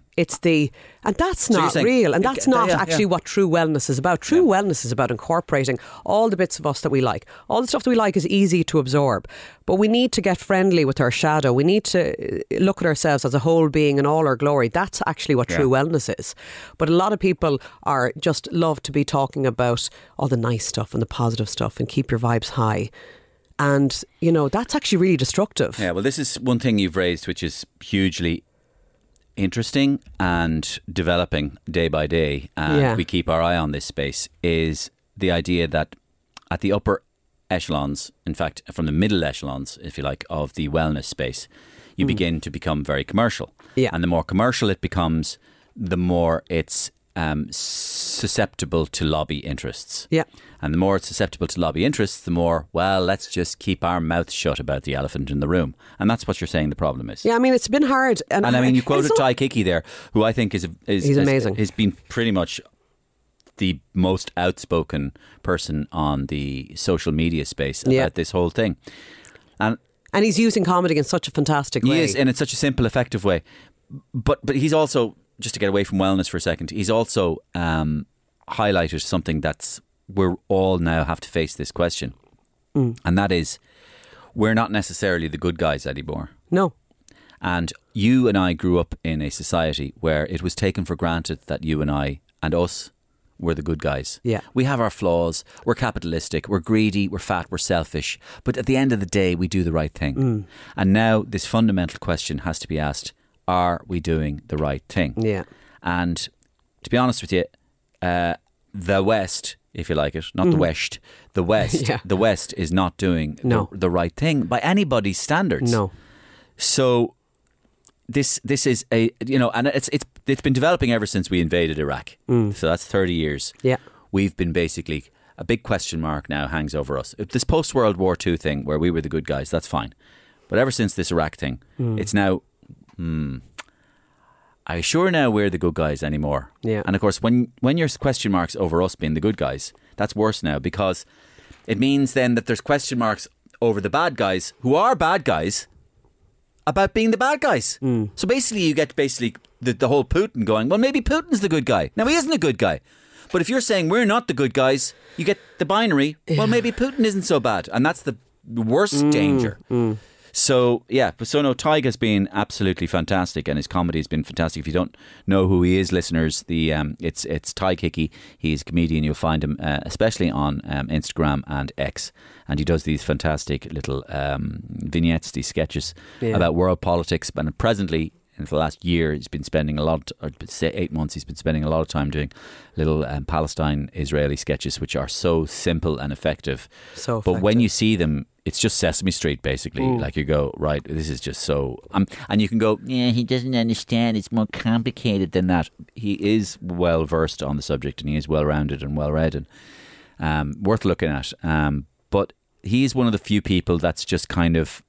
And that's not real. And that's not actually what true wellness is about. True wellness is about incorporating all the bits of us that we like. All the stuff that we like is easy to absorb. But we need to get friendly with our shadow. We need to look at ourselves as a whole being in all our glory. That's actually what true wellness is. But a lot of people are just love to be talking about all the nice stuff and the positive stuff and keep your vibes high. And, that's actually really destructive. Yeah, well, this is one thing you've raised, which is hugely interesting and developing day by day. And we keep our eye on this space, is the idea that at the upper echelons, in fact, from the middle echelons, if you like, of the wellness space, you begin to become very commercial. Yeah. And the more commercial it becomes, the more it's susceptible to lobby interests. Yeah. And the more it's susceptible to lobby interests, the more, well, let's just keep our mouth shut about the elephant in the room. And that's what you're saying the problem is. Yeah, I mean, it's been hard. And I mean, you quoted Ty Hickey there, who I think he's amazing. He's been pretty much the most outspoken person on the social media space about this whole thing. And he's using comedy in such a fantastic way. He is, and it's such a simple, effective way. But he's also, just to get away from wellness for a second, he's also highlighted something that's, we're all now have to face this question. And that is, we're not necessarily the good guys anymore. No. And you and I grew up in a society where it was taken for granted that you and I and us were the good guys. Yeah. We have our flaws. We're capitalistic. We're greedy. We're fat. We're selfish. But at the end of the day, we do the right thing. And now this fundamental question has to be asked, are we doing the right thing? Yeah. And to be honest with you, the West, if you like it, not the West, the West, the West is not doing the right thing by anybody's standards. No. So this is a, and it's been developing ever since we invaded Iraq. So that's 30 years. Yeah. We've been basically, a big question mark now hangs over us. This post-World War II thing where we were the good guys, that's fine. But ever since this Iraq thing, it's now, are you sure now we're the good guys anymore? Yeah. And of course, when there's question marks over us being the good guys, that's worse now, because it means then that there's question marks over the bad guys who are bad guys about being the bad guys. So basically you get the whole Putin going, well, maybe Putin's the good guy. Now, he isn't a good guy. But if you're saying we're not the good guys, you get the binary, well, maybe Putin isn't so bad. And that's the worst danger. So, yeah. So, no, Tyga's been absolutely fantastic, and his comedy has been fantastic. If you don't know who he is, listeners, it's Tyg Hickey. He's a comedian. You'll find him especially on Instagram and X. And he does these fantastic little vignettes, these sketches about world politics. And presently, in the last year, he's been spending 8 months, he's been spending a lot of time doing little Palestine-Israeli sketches, which are so simple and effective. But when you see them, it's just Sesame Street, basically. Like you go, right, this is just so... and you can go, yeah, he doesn't understand, it's more complicated than that. He is well-versed on the subject, and he is well-rounded and well-read, and worth looking at. But he's one of the few people that's just kind of...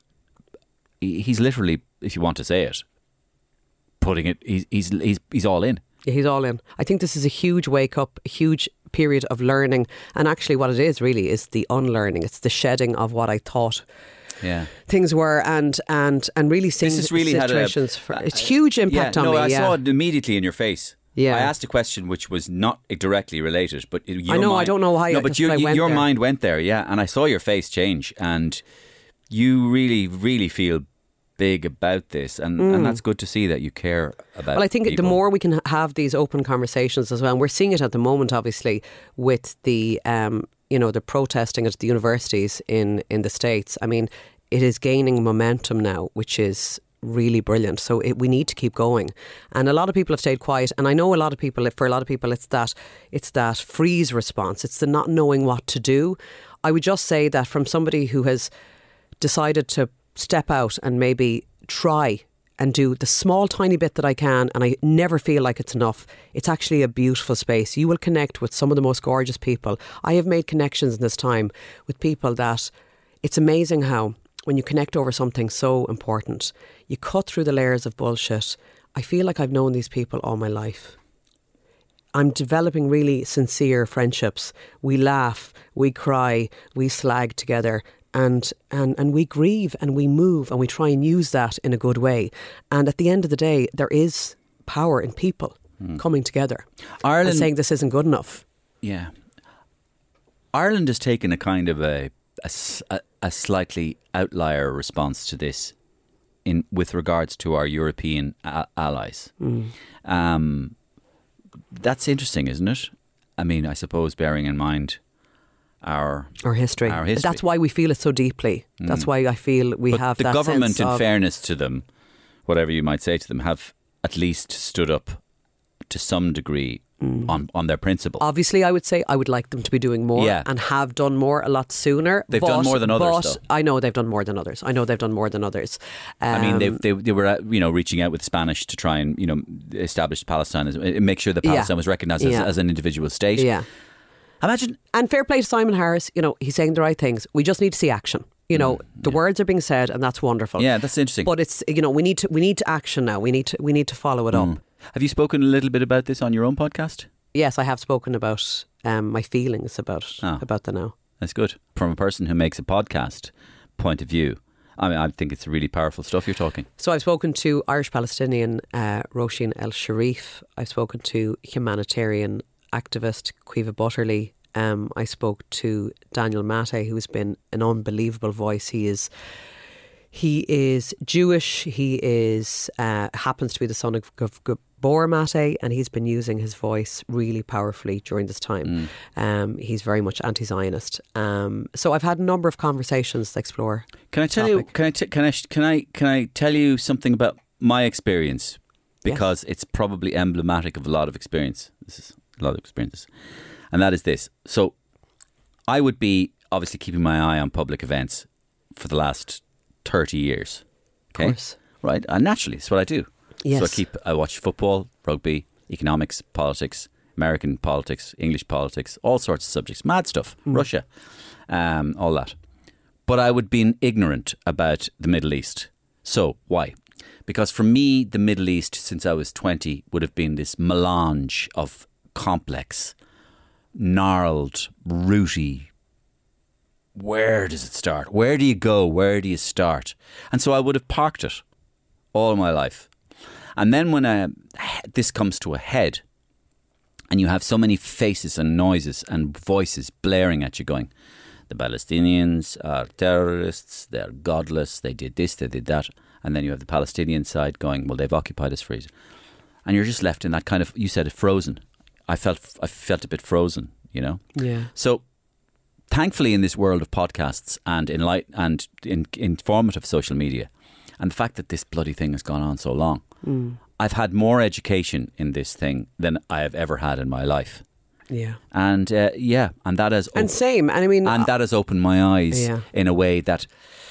He's literally, if you want to say it, putting it, he's all in. Yeah, he's all in. I think this is a huge wake up, a huge period of learning, and actually what it is really is the unlearning. It's the shedding of what I thought things were, and really seeing this has really situations. It's huge impact on me. I saw it immediately in your face. Yeah. I asked a question which was not directly related, but I don't know why. No, but your mind went there, and I saw your face change, and you really, really feel big about this, and that's good to see that you care about. Well, I think people. the more we can have these open conversations as well, and we're seeing it at the moment, obviously, with the the protesting at the universities in the States. I mean, it is gaining momentum now, which is really brilliant. So we need to keep going. And a lot of people have stayed quiet, and I know for a lot of people, it's that freeze response. It's the not knowing what to do. I would just say that from somebody who has decided to step out and maybe try and do the small tiny bit that I can, and I never feel like it's enough. It's actually a beautiful space. You will connect with some of the most gorgeous people. I have made connections in this time with people that it's amazing how when you connect over something so important, you cut through the layers of bullshit. I feel like I've known these people all my life. I'm developing really sincere friendships. We laugh, we cry, we slag together. And we grieve and we move and we try and use that in a good way. And at the end of the day, there is power in people coming together and saying this isn't good enough. Yeah. Ireland has taken a kind of a slightly outlier response to this with regards to our European allies. That's interesting, isn't it? I mean, I suppose bearing in mind our history. That's why we feel it so deeply. That's why I feel we have that sense of... the government, in fairness to them, whatever you might say to them, have at least stood up to some degree on their principle. Obviously, I would say I would like them to be doing more and have done more a lot sooner. They've done more than others, though. I know they've done more than others. I mean, they were reaching out with Spanish to try and establish Palestine, make sure that Palestine was recognised as an individual state. Yeah. Imagine. And fair play to Simon Harris, he's saying the right things. We just need to see action. The words are being said, and that's wonderful. Yeah, that's interesting. But it's we need to action now. We need to follow it up. Have you spoken a little bit about this on your own podcast? Yes, I have spoken about my feelings about the now. That's good. From a person who makes a podcast point of view, I mean, I think it's really powerful stuff you're talking. So I've spoken to Irish Palestinian Roisin El Sharif. I've spoken to humanitarian activist Caoimhe Butterly. I spoke to Daniel Maté, who's been an unbelievable voice. He is Jewish. He is happens to be the son of Gabor Maté, and he's been using his voice really powerfully during this time. He's very much anti-Zionist. So I've had a number of conversations to explore. Can I tell you? Can I tell you something about my experience? Because it's probably emblematic of a lot of experience. This is a lot of experiences. And that is this. So I would be obviously keeping my eye on public events for the last 30 years. Okay? Of course. right? And naturally, it's what I do. Yes. So I watch football, rugby, economics, politics, American politics, English politics, all sorts of subjects, mad stuff, Russia, all that. But I would be ignorant about the Middle East. So why? Because for me, the Middle East, since I was 20, would have been this melange of complex, gnarled, rooty. Where does it start? Where do you go? Where do you start? And so I would have parked it all my life. And then when this comes to a head, and you have so many faces and noises and voices blaring at you going, the Palestinians are terrorists, they're godless, they did this, they did that. And then you have the Palestinian side going, well, they've occupied us for reason. And you're just left in that kind of, you said it, frozen. I felt a bit frozen, you know? Yeah. So thankfully in this world of podcasts and informative social media, and the fact that this bloody thing has gone on so long, I've had more education in this thing than I have ever had in my life. Yeah. And and that has that has opened my eyes in a way that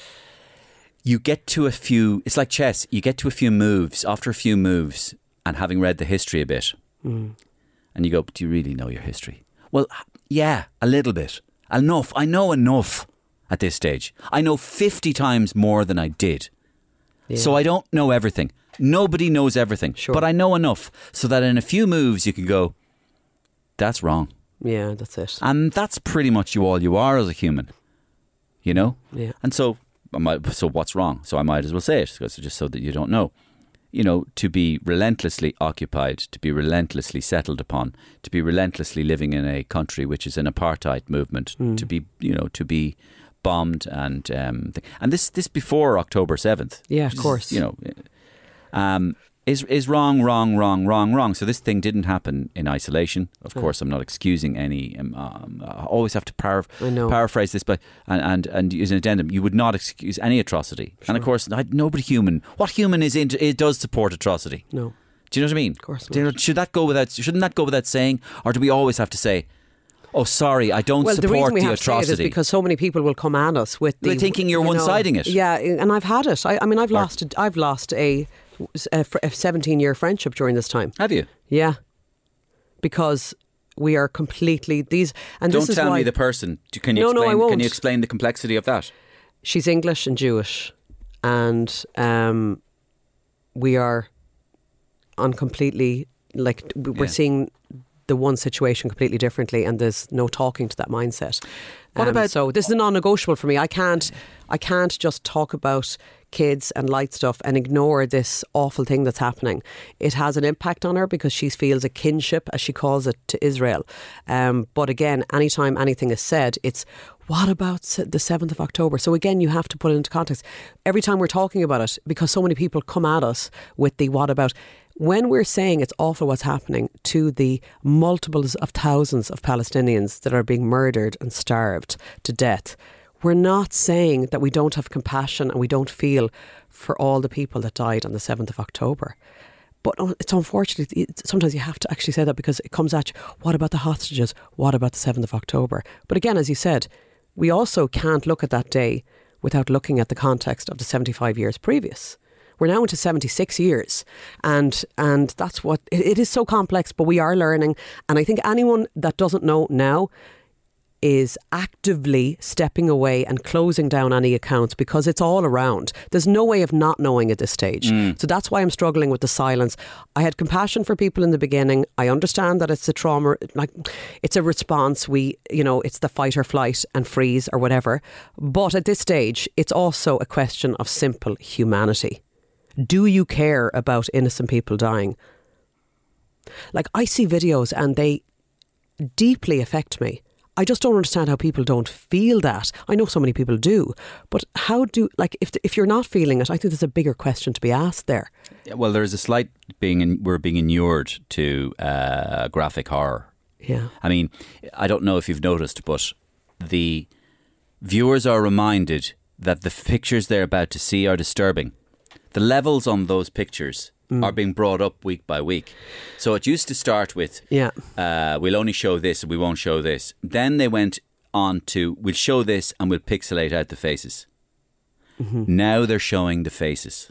you get to a few. It's like chess. You get to a few moves. After a few moves, and having read the history a bit, and you go, "Do you really know your history?" Well, yeah, a little bit, enough. I know enough at this stage. I know 50 times more than I did. Yeah. So I don't know everything. Nobody knows everything, but I know enough so that in a few moves you can go, that's wrong. Yeah, that's it. And that's pretty much all you are as a human, you know? Yeah. And so what's wrong? So I might as well say it, just so that you don't know. You know, to be relentlessly occupied, to be relentlessly settled upon, to be relentlessly living in a country which is an apartheid movement, to be bombed and this before October 7th. Yeah, of course. You know, is wrong. So this thing didn't happen in isolation. Of course, I'm not excusing any. I always have to paraphrase this, but and use an addendum. You would not excuse any atrocity, and of course, nobody human. What human does support atrocity? No. Do you know what I mean? Of course. Shouldn't that go without saying, or do we always have to say, "Oh, sorry, I don't support the atrocity"? The reason we have to say it is because so many people will come at us with they're thinking you're one-siding it. Yeah, and I've had it. I mean, I've lost a 17-year friendship during this time. Have you? Yeah, because we are completely these. And don't this is tell why, me the person. Can you explain? I won't. Can you explain the complexity of that? She's English and Jewish, and we are on completely we're seeing the one situation completely differently, and there's no talking to that mindset. What about? So this is a non-negotiable for me. I can't just talk about kids and light stuff and ignore this awful thing that's happening. It has an impact on her because she feels a kinship, as she calls it, to Israel. But again, anytime anything is said, it's what about the 7th of October? So again, you have to put it into context. Every time we're talking about it, because so many people come at us with the what about. When we're saying it's awful what's happening to the multiples of thousands of Palestinians that are being murdered and starved to death, we're not saying that we don't have compassion and we don't feel for all the people that died on the 7th of October. But it's unfortunate, sometimes you have to actually say that because it comes at you, what about the hostages? What about the 7th of October? But again, as you said, we also can't look at that day without looking at the context of the 75 years previous. We're now into 76 years and that's what, it is so complex, but we are learning. And I think anyone that doesn't know now is actively stepping away and closing down any accounts because it's all around. There's no way of not knowing at this stage. So that's why I'm struggling with the silence. I had compassion for people in the beginning. I understand that it's a trauma, like it's a response. It's the fight or flight and freeze or whatever. But at this stage, it's also a question of simple humanity. Do you care about innocent people dying? Like, I see videos and they deeply affect me. I just don't understand how people don't feel that. I know so many people do, but if you're not feeling it, I think there's a bigger question to be asked there. Yeah, well, there's a slight we're being inured to graphic horror. Yeah. I mean, I don't know if you've noticed, but the viewers are reminded that the pictures they're about to see are disturbing. The levels on those pictures are being brought up week by week. So it used to start with, we'll only show this and we won't show this. Then they went on to, we'll show this and we'll pixelate out the faces. Now they're showing the faces.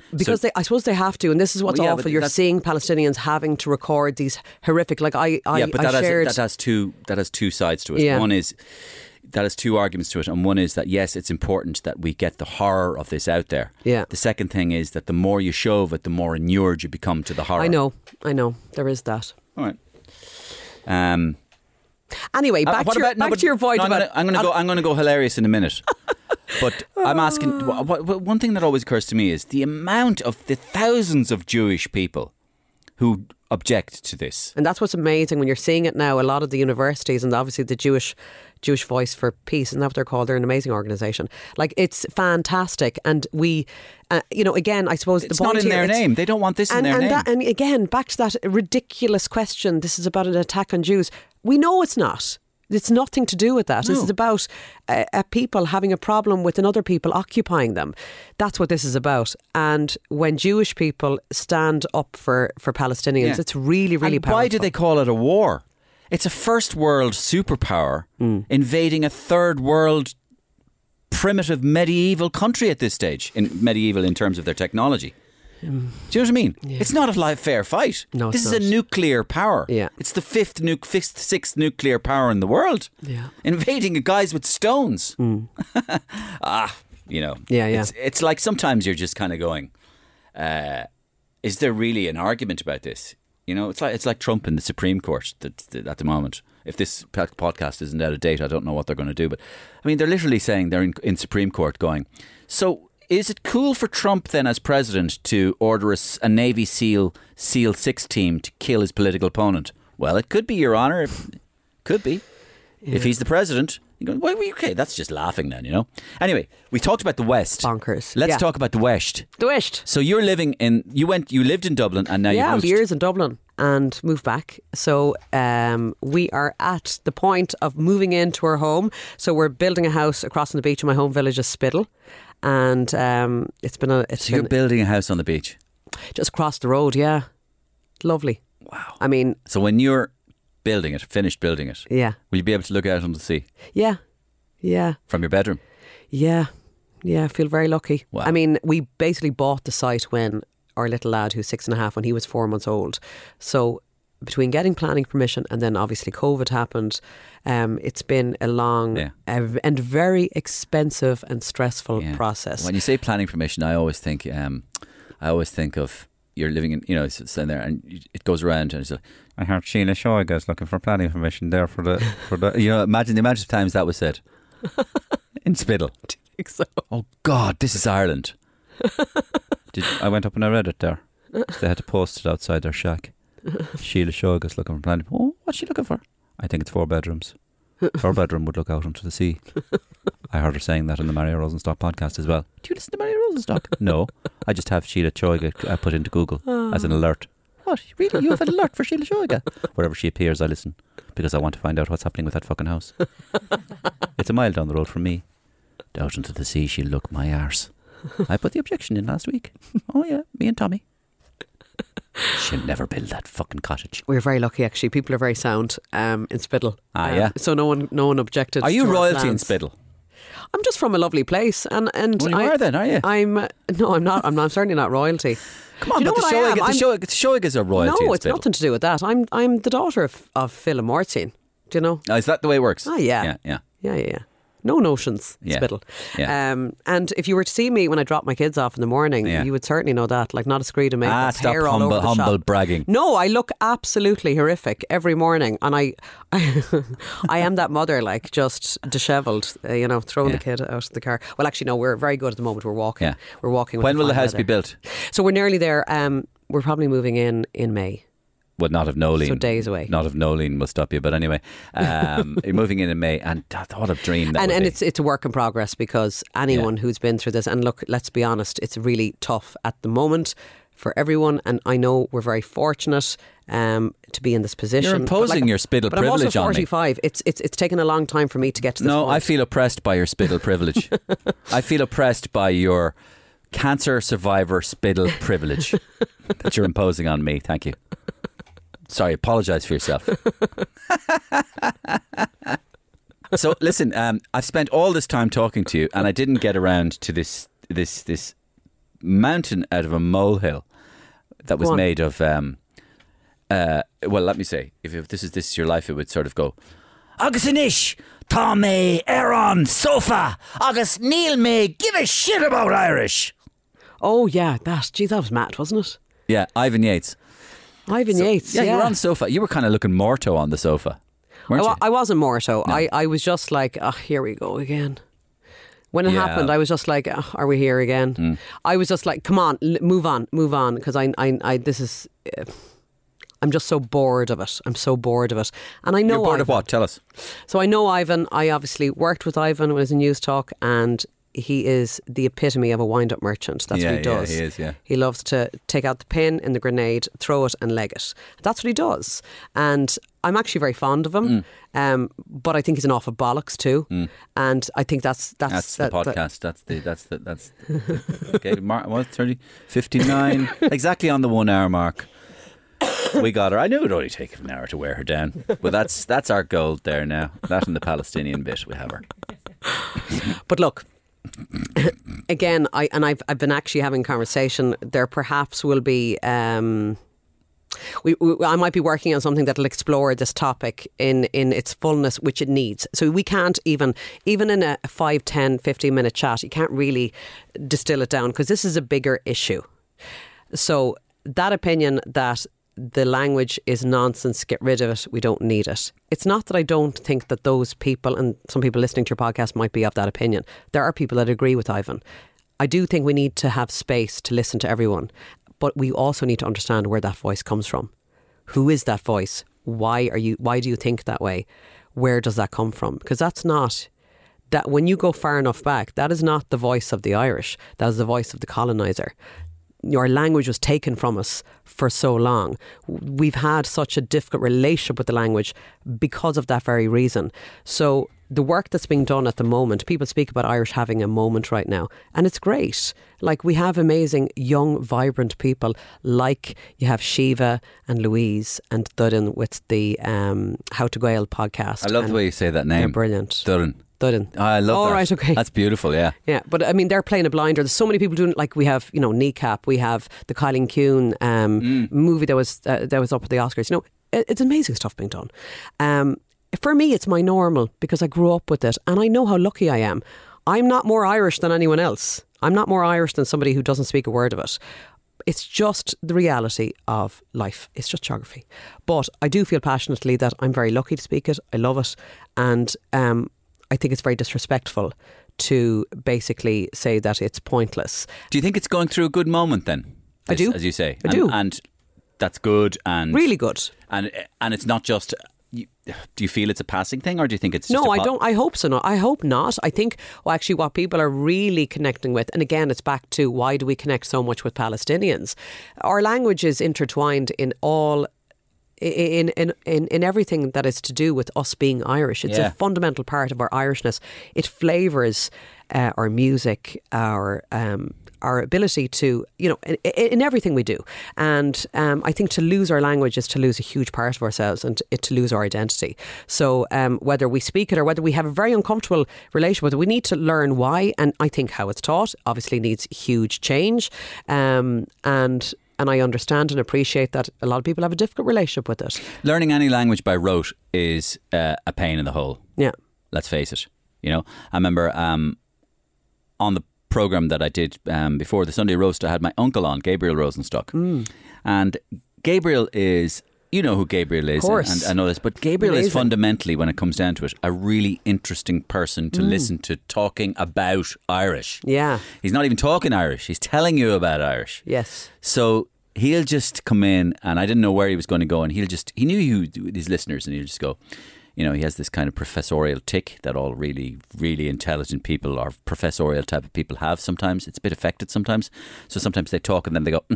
Because I suppose they have to, and this is what's awful. You're seeing Palestinians having to record these horrific. Like that has two sides to it. Yeah. One is that has two arguments to it, and one is that yes, it's important that we get the horror of this out there. Yeah. The second thing is that the more you show of it, the more inured you become to the horror. I know. There is that. All right. Anyway, back to your point. I'm going to go hilarious in a minute. But I'm asking, one thing that always occurs to me is the amount of the thousands of Jewish people who object to this. And that's what's amazing when you're seeing it now. A lot of the universities and obviously the Jewish Voice for Peace, isn't that what they're called? They're an amazing organisation. Like, it's fantastic. And we, again, I suppose it's not in their name. They don't want this in their name. And again, back to that ridiculous question. This is about an attack on Jews. We know it's not. It's nothing to do with that. No. This is about people having a problem with another people occupying them. That's what this is about. And when Jewish people stand up for Palestinians, it's really, really powerful. Why do they call it a war? It's a first world superpower invading a third world primitive medieval country at this stage. Medieval in terms of their technology. Do you know what I mean? Yeah. It's not a fair fight. No, this is a nuclear power. Yeah. It's the sixth nuclear power in the world. Yeah. Invading guys with stones. Yeah. It's like sometimes you're just kind of going, is there really an argument about this? It's like Trump in the Supreme Court at the moment. If this podcast isn't out of date, I don't know what they're going to do. But I mean, they're literally saying they're in Supreme Court going, so is it cool for Trump then as president to order a Navy SEAL 6 team to kill his political opponent? Well, it could be, Your Honour. Could be. Yeah. If he's the president. You go, well, okay, that's just laughing then, Anyway, we talked about the West. Bonkers. Let's talk about the West. The West. So you lived in Dublin and now you've moved. years in Dublin and moved back. So we are at the point of moving into our home. So we're building a house across on the beach in my home village of Spittle. And you're building a house on the beach? Just across the road, yeah. Lovely. Wow. I mean... So when you're finished building it, will you be able to look out on the sea? Yeah. Yeah. From your bedroom? Yeah. Yeah, I feel very lucky. Wow. I mean, we basically bought the site when our little lad, who's 6.5, when he was 4 months old. So between getting planning permission and then obviously COVID happened, it's been a long and very expensive and stressful process. When you say planning permission, I always think of you're living in, it's in there and it goes around and it's like, I heard Sheila Shoiga is looking for planning permission there for the imagine the amount of times that was said in Spittle. I think so. Oh God, this is Ireland. I went up and I read it there. They had to post it outside their shack. Sheila Shoiga is looking for planning. Oh, what's she looking for? I think it's 4 bedrooms. Her bedroom would look out onto the sea. I heard her saying that in the Mario Rosenstock podcast as well. Do you listen to Mario Rosenstock? No. I just have Sheila Shoiga put into Google as an alert. What? Really? You have an alert for Sheila Shoiga? Wherever she appears, I listen because I want to find out what's happening with that fucking house. It's a mile down the road from me. Out into the sea, she'll look my arse. I put the objection in last week. Oh yeah, me and Tommy. She'll never build that fucking cottage. We're very lucky, actually. People are very sound in Spittle. Yeah. So no one objected. Are you to royalty in Spittle? I'm just from a lovely place, and well, you are then, are you? No, I'm not. I'm certainly not royalty. Come on, but the Shoigas are royalty. No, it's nothing to do with that. I'm the daughter of Phil and Martin. Do you know? Oh, is that the way it works? Oh yeah. No notions, Spittle. Yeah. And if you were to see me when I drop my kids off in the morning, you would certainly know that. Like, not a screed of makeup, stop hair all over the humble shop. bragging. No, I look absolutely horrific every morning, and I am that mother, like, just dishevelled, throwing the kid out of the car. Well, actually, no, we're very good at the moment. We're walking. Yeah. We're walking. When will the house be built? So we're nearly there. We're probably moving in May. Well, not if Nolene. So days away. Not if Nolene will stop you. But anyway, you're moving in May, and what a dream that would be. And it's a work in progress, because anyone who's been through this, and look, let's be honest, it's really tough at the moment for everyone. And I know we're very fortunate to be in this position. You're imposing your Spittle privilege on me. But I'm also 45. It's taken a long time for me to get to this point. No, I feel oppressed by your Spittle privilege. I feel oppressed by your cancer survivor Spittle privilege that you're imposing on me. Thank you. Sorry, apologise for yourself. So listen, I've spent all this time talking to you, and I didn't get around to this mountain out of a molehill that was made of, well, let me say, if this is your life, it would sort of go, Agus inish, tá mé on sofa, Agus Neil may give a shit about Irish. Oh, yeah, that was mad, wasn't it? Yeah, Ivan Yates. Yates, yeah. You were on the sofa. You were kind of looking Morto on the sofa, weren't you? I wasn't Morto. No. I was just like, here we go again. When it happened, I was just like, are we here again? I was just like, come on, move on, because I'm just so bored of it. I'm so bored of it. And I know You're bored Ivan. of what? Tell us. So I know Ivan. I obviously worked with Ivan when I was in News Talk, and he is the epitome of a wind-up merchant. That's what he does. Yeah, he is, yeah. He loves to take out the pin in the grenade, throw it and leg it. That's what he does. And I'm actually very fond of him, but I think he's an awful bollocks too. And I think that's the podcast. That's okay. What 30, 59, exactly on the 1 hour mark. We got her. I knew it would only take an hour to wear her down, but that's our goal there now. That and the Palestinian bit, we have her. But look. Again, I've been actually having conversation. There perhaps will be. I might be working on something that'll explore this topic in its fullness, which it needs. So we can't even in a 5, 10, 15-minute chat, you can't really distill it down because this is a bigger issue. So that opinion that the language is nonsense, get rid of it, we don't need it. It's not that I don't think that those people, and some people listening to your podcast might be of that opinion. There are people that agree with Ivan. I do think we need to have space to listen to everyone, but we also need to understand where that voice comes from. Who is that voice? Why do you think that way? Where does that come from? Because that's not, that when you go far enough back, that is not the voice of the Irish. That is the voice of the coloniser. Our language was taken from us for so long. We've had such a difficult relationship with the language because of that very reason. So the work that's being done at the moment, people speak about Irish having a moment right now, and it's great. Like, we have amazing, young, vibrant people, like you have Shiva and Louise and Dudden with the How to Gael podcast. I love the way you say that name. They're brilliant. Dudden. Oh, I love that. Right, okay. That's beautiful, yeah. Yeah, but I mean, they're playing a blinder. There's so many people doing, like, we have, Kneecap, we have the Colleen Kuhn movie that was up at the Oscars. It's amazing stuff being done. For me, it's my normal because I grew up with it and I know how lucky I am. I'm not more Irish than anyone else. I'm not more Irish than somebody who doesn't speak a word of it. It's just the reality of life. It's just geography. But I do feel passionately that I'm very lucky to speak it. I love it. And I think it's very disrespectful to basically say that it's pointless. Do you think it's going through a good moment then? I do. As you say. I do. And that's good. And really good. And it's not just... Do you feel it's a passing thing, or do you think it's just No, I don't. I hope so. I hope not. I think actually what people are really connecting with, and again, it's back to why do we connect so much with Palestinians? Our language is intertwined in all... In everything that is to do with us being Irish. It's a fundamental part of our Irishness. It flavours our music, our ability to, in everything we do. And I think to lose our language is to lose a huge part of ourselves and to lose our identity. So whether we speak it or whether we have a very uncomfortable relationship with it, we need to learn why. And I think how it's taught obviously needs huge change. And I understand and appreciate that a lot of people have a difficult relationship with it. Learning any language by rote is a pain in the hole. Yeah. Let's face it. I remember on the programme that I did before the Sunday Roast, I had my uncle on, Gabriel Rosenstock. And Gabriel is... You know who Gabriel is, and I know this, but Gabriel is fundamentally, when it comes down to it, a really interesting person to listen to talking about Irish. Yeah. He's not even talking Irish, he's telling you about Irish. Yes. So he'll just come in, and I didn't know where he was going to go, and he knew his listeners, and he'll just go, he has this kind of professorial tick that all really, really intelligent people or professorial type of people have sometimes. It's a bit affected sometimes. So sometimes they talk and then they go,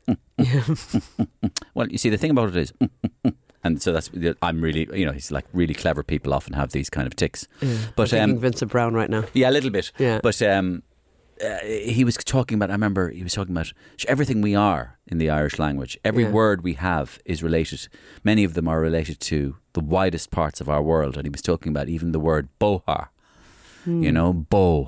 Well, you see, the thing about it is, and so that's, I'm really, he's like really clever people often have these kind of ticks. But I'm thinking Vincent Brown right now. Yeah, a little bit. Yeah. But he was talking about, I remember he was talking about everything we are in the Irish language. Every word we have is related. Many of them are related to the widest parts of our world. And he was talking about even the word bohar, bow.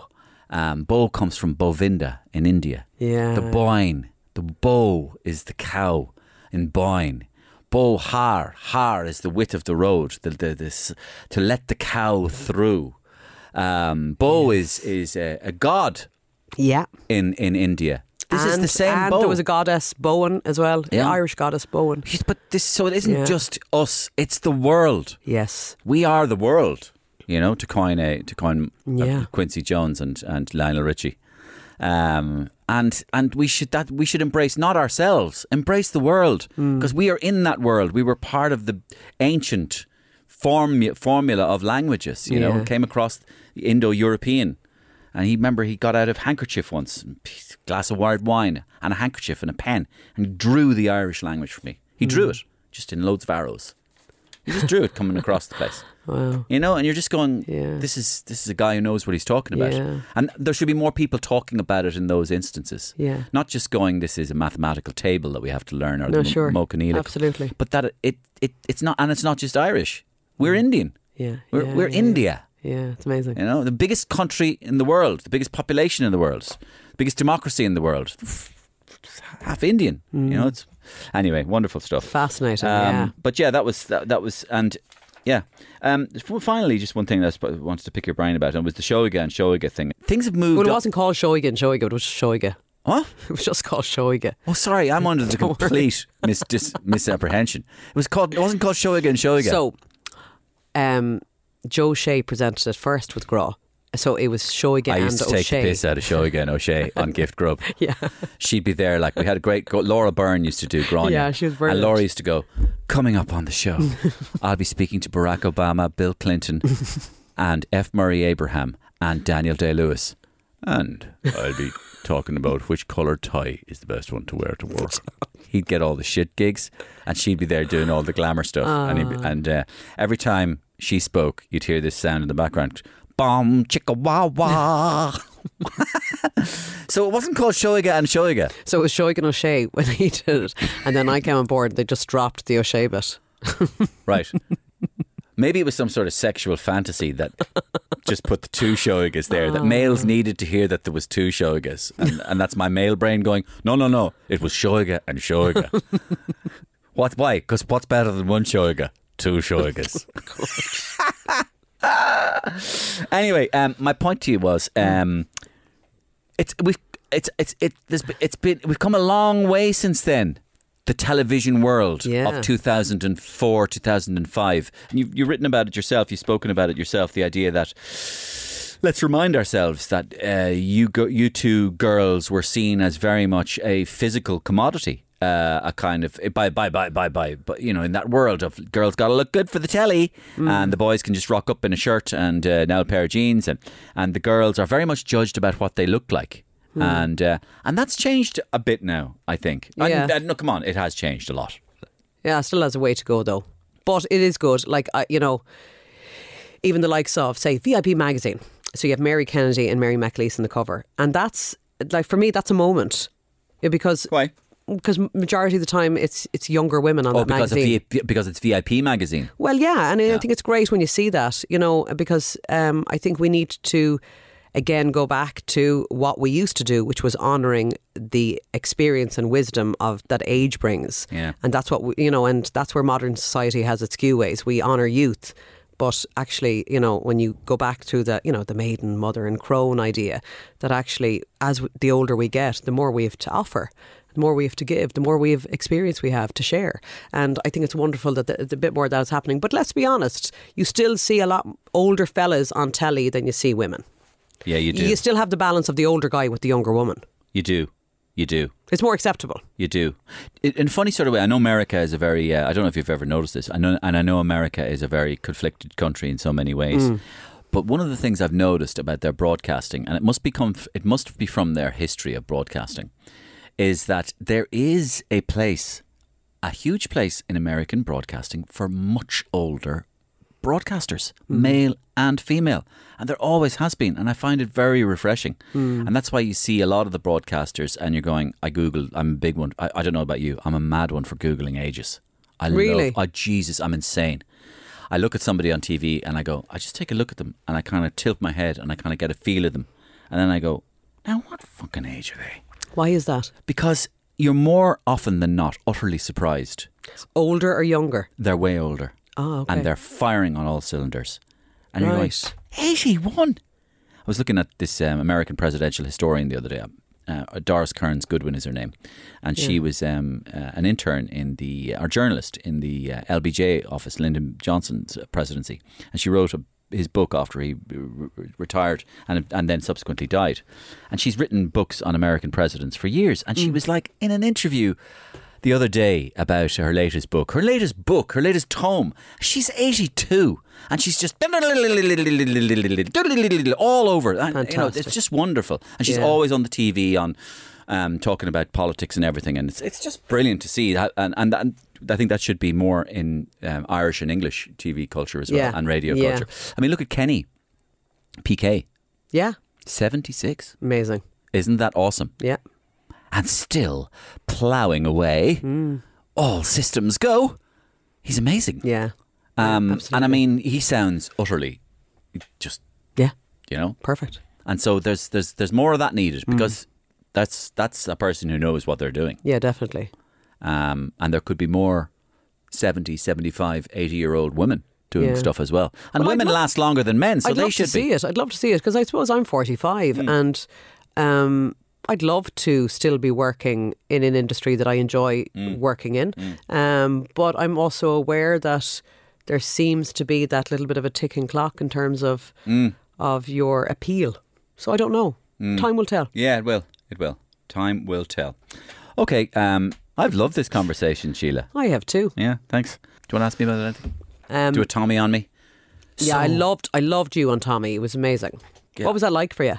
Bo comes from Bovinda in India. Yeah. The boin. The bow is the cow in boin. Bo har is the width of the road, to let the cow through. Bo is a god. Yeah. In India. This is the same and Bo. There was a goddess Bowen as well. The Irish goddess Bowen. But so it isn't just us, it's the world. Yes. We are the world, to coin Quincy Jones and Lionel Richie. And we should embrace not ourselves, embrace the world, because we are in that world. We were part of the ancient formula of languages, it came across the Indo-European. And he got out a handkerchief once, a glass of white wine and a handkerchief and a pen, and he drew the Irish language for me. He drew it just in loads of arrows. He just drew it coming across the place. Wow. And you're just going, this is a guy who knows what he's talking about. Yeah. And there should be more people talking about it in those instances. Yeah. Not just going, this is a mathematical table that we have to learn, or Mochaneelach. Absolutely. But that it's not, and it's not just Irish. We're Indian. Yeah. We're India. Yeah, it's amazing. The biggest country in the world, the biggest population in the world, the biggest democracy in the world. Half Indian. It's anyway, wonderful stuff. Fascinating. But that was and yeah. Finally, just one thing that I wanted to pick your brain about, and it was the Shoiga thing. Things have moved. Well, it wasn't called Shoiga and Shoiga, it was Shoiga. What? It was just called Shoiga. Oh, sorry, I'm under the complete misapprehension. It wasn't called Shoiga and Shoiga. So, Joe Shea presented it first with Gra. So it was Shoiga and O'Shea. I used to take the piss out of Shoiga and O'Shea on Gift Grub. Yeah. She'd be there, like we had a great... Laura Byrne used to do Grania. Yeah, she was brilliant. And Laura used to go, coming up on the show, I'll be speaking to Barack Obama, Bill Clinton and F. Murray Abraham and Daniel Day-Lewis. And I'll be talking about which colour tie is the best one to wear to work. He'd get all the shit gigs and she'd be there doing all the glamour stuff. And every time she spoke, you'd hear this sound in the background. Bom, chicka wah wah. So it wasn't called Shoiga and Shoiga. So it was Shoiga and O'Shea when he did it. And then I came on board, they just dropped the O'Shea bit. Right. Maybe it was some sort of sexual fantasy that just put the two Shoigas there, that males needed to hear that there was two Shoigas. And that's my male brain going, no, it was Shoiga and Shoiga. Why? Because what's better than one Shoiga? Two Shoigas. Anyway, my point to you was, we've come a long way since then. The television world of 2004, 2005. And you've written about it yourself. You've spoken about it yourself. The idea that let's remind ourselves that you two girls were seen as very much a physical commodity. A kind of bye. But in that world of girls got to look good for the telly, and the boys can just rock up in a shirt and now a pair of jeans, and the girls are very much judged about what they look like. And that's changed a bit now, I think. Yeah. No, come on, it has changed a lot. Yeah, it still has a way to go though. But it is good. Like, even the likes of, say, VIP magazine. So you have Mary Kennedy and Mary McAleese on the cover. And that's, like, for me, that's a moment. Because... Why? Because majority of the time it's younger women on that magazine. Because it's VIP magazine. Well, yeah, and I think it's great when you see that, because I think we need to again go back to what we used to do, which was honouring the experience and wisdom of that age brings. Yeah. And that's what and that's where modern society has its skew ways. We honour youth. But actually, when you go back to the maiden, mother and crone idea, that actually, as the older we get, the more we have to offer, the more we have to give, the more we have experience we have to share. And I think it's wonderful that the bit more of that is happening. But let's be honest, you still see a lot older fellas on telly than you see women. Yeah, you do. You still have the balance of the older guy with the younger woman. You do. It's more acceptable. You do. In a funny sort of way, I know America is a very, I don't know if you've ever noticed this, I know America is a very conflicted country in so many ways. But one of the things I've noticed about their broadcasting, and it must be from their history of broadcasting, is that there is a huge place in American broadcasting for much older broadcasters, male and female, and there always has been, and I find it very refreshing. And that's why you see a lot of the broadcasters, and you're going, I'm a big one. I don't know about you, I'm a mad one for Googling ages. Jesus, I'm insane. I look at somebody on TV and I go, I just take a look at them and I kind of tilt my head and I kind of get a feel of them, And then I go, now what fucking age are they? Why is that? Because you're more often than not utterly surprised. Older or younger? They're way older. Oh, okay. And they're firing on all cylinders. And you're like, 81? I was looking at this American presidential historian the other day. Doris Kearns Goodwin is her name. And she was an intern or journalist in the LBJ office, Lyndon Johnson's presidency. And she wrote his book after he retired and then subsequently died. And she's written books on American presidents for years. And she was like, in an interview the other day about her latest tome. She's 82 and she's just all over. And, it's just wonderful. And she's always on the TV talking about politics and everything. And it's just brilliant to see that. And I think that should be more in Irish and English TV culture as well, and radio culture. I mean, look at Kenny, PK. Yeah. 76. Amazing. Isn't that awesome? Yeah. And still ploughing away. All systems go. He's amazing. Yeah. And I mean, he sounds utterly just, perfect. And so there's more of that needed because that's a person who knows what they're doing. Yeah, definitely. And there could be more 70, 75, 80-year-old women doing stuff as well. And women last longer than men, so they should be. I'd love to see it because I suppose I'm 45 and I'd love to still be working in an industry that I enjoy working in. But I'm also aware that there seems to be that little bit of a ticking clock in terms of your appeal. So I don't know. Time will tell. Yeah, it will. It will. Time will tell. Okay, I've loved this conversation, Sheila. I have too. Yeah, thanks. Do you want to ask me about anything? Do a Tommy on me? Yeah, I loved you on Tommy. It was amazing. Yeah. What was that like for you?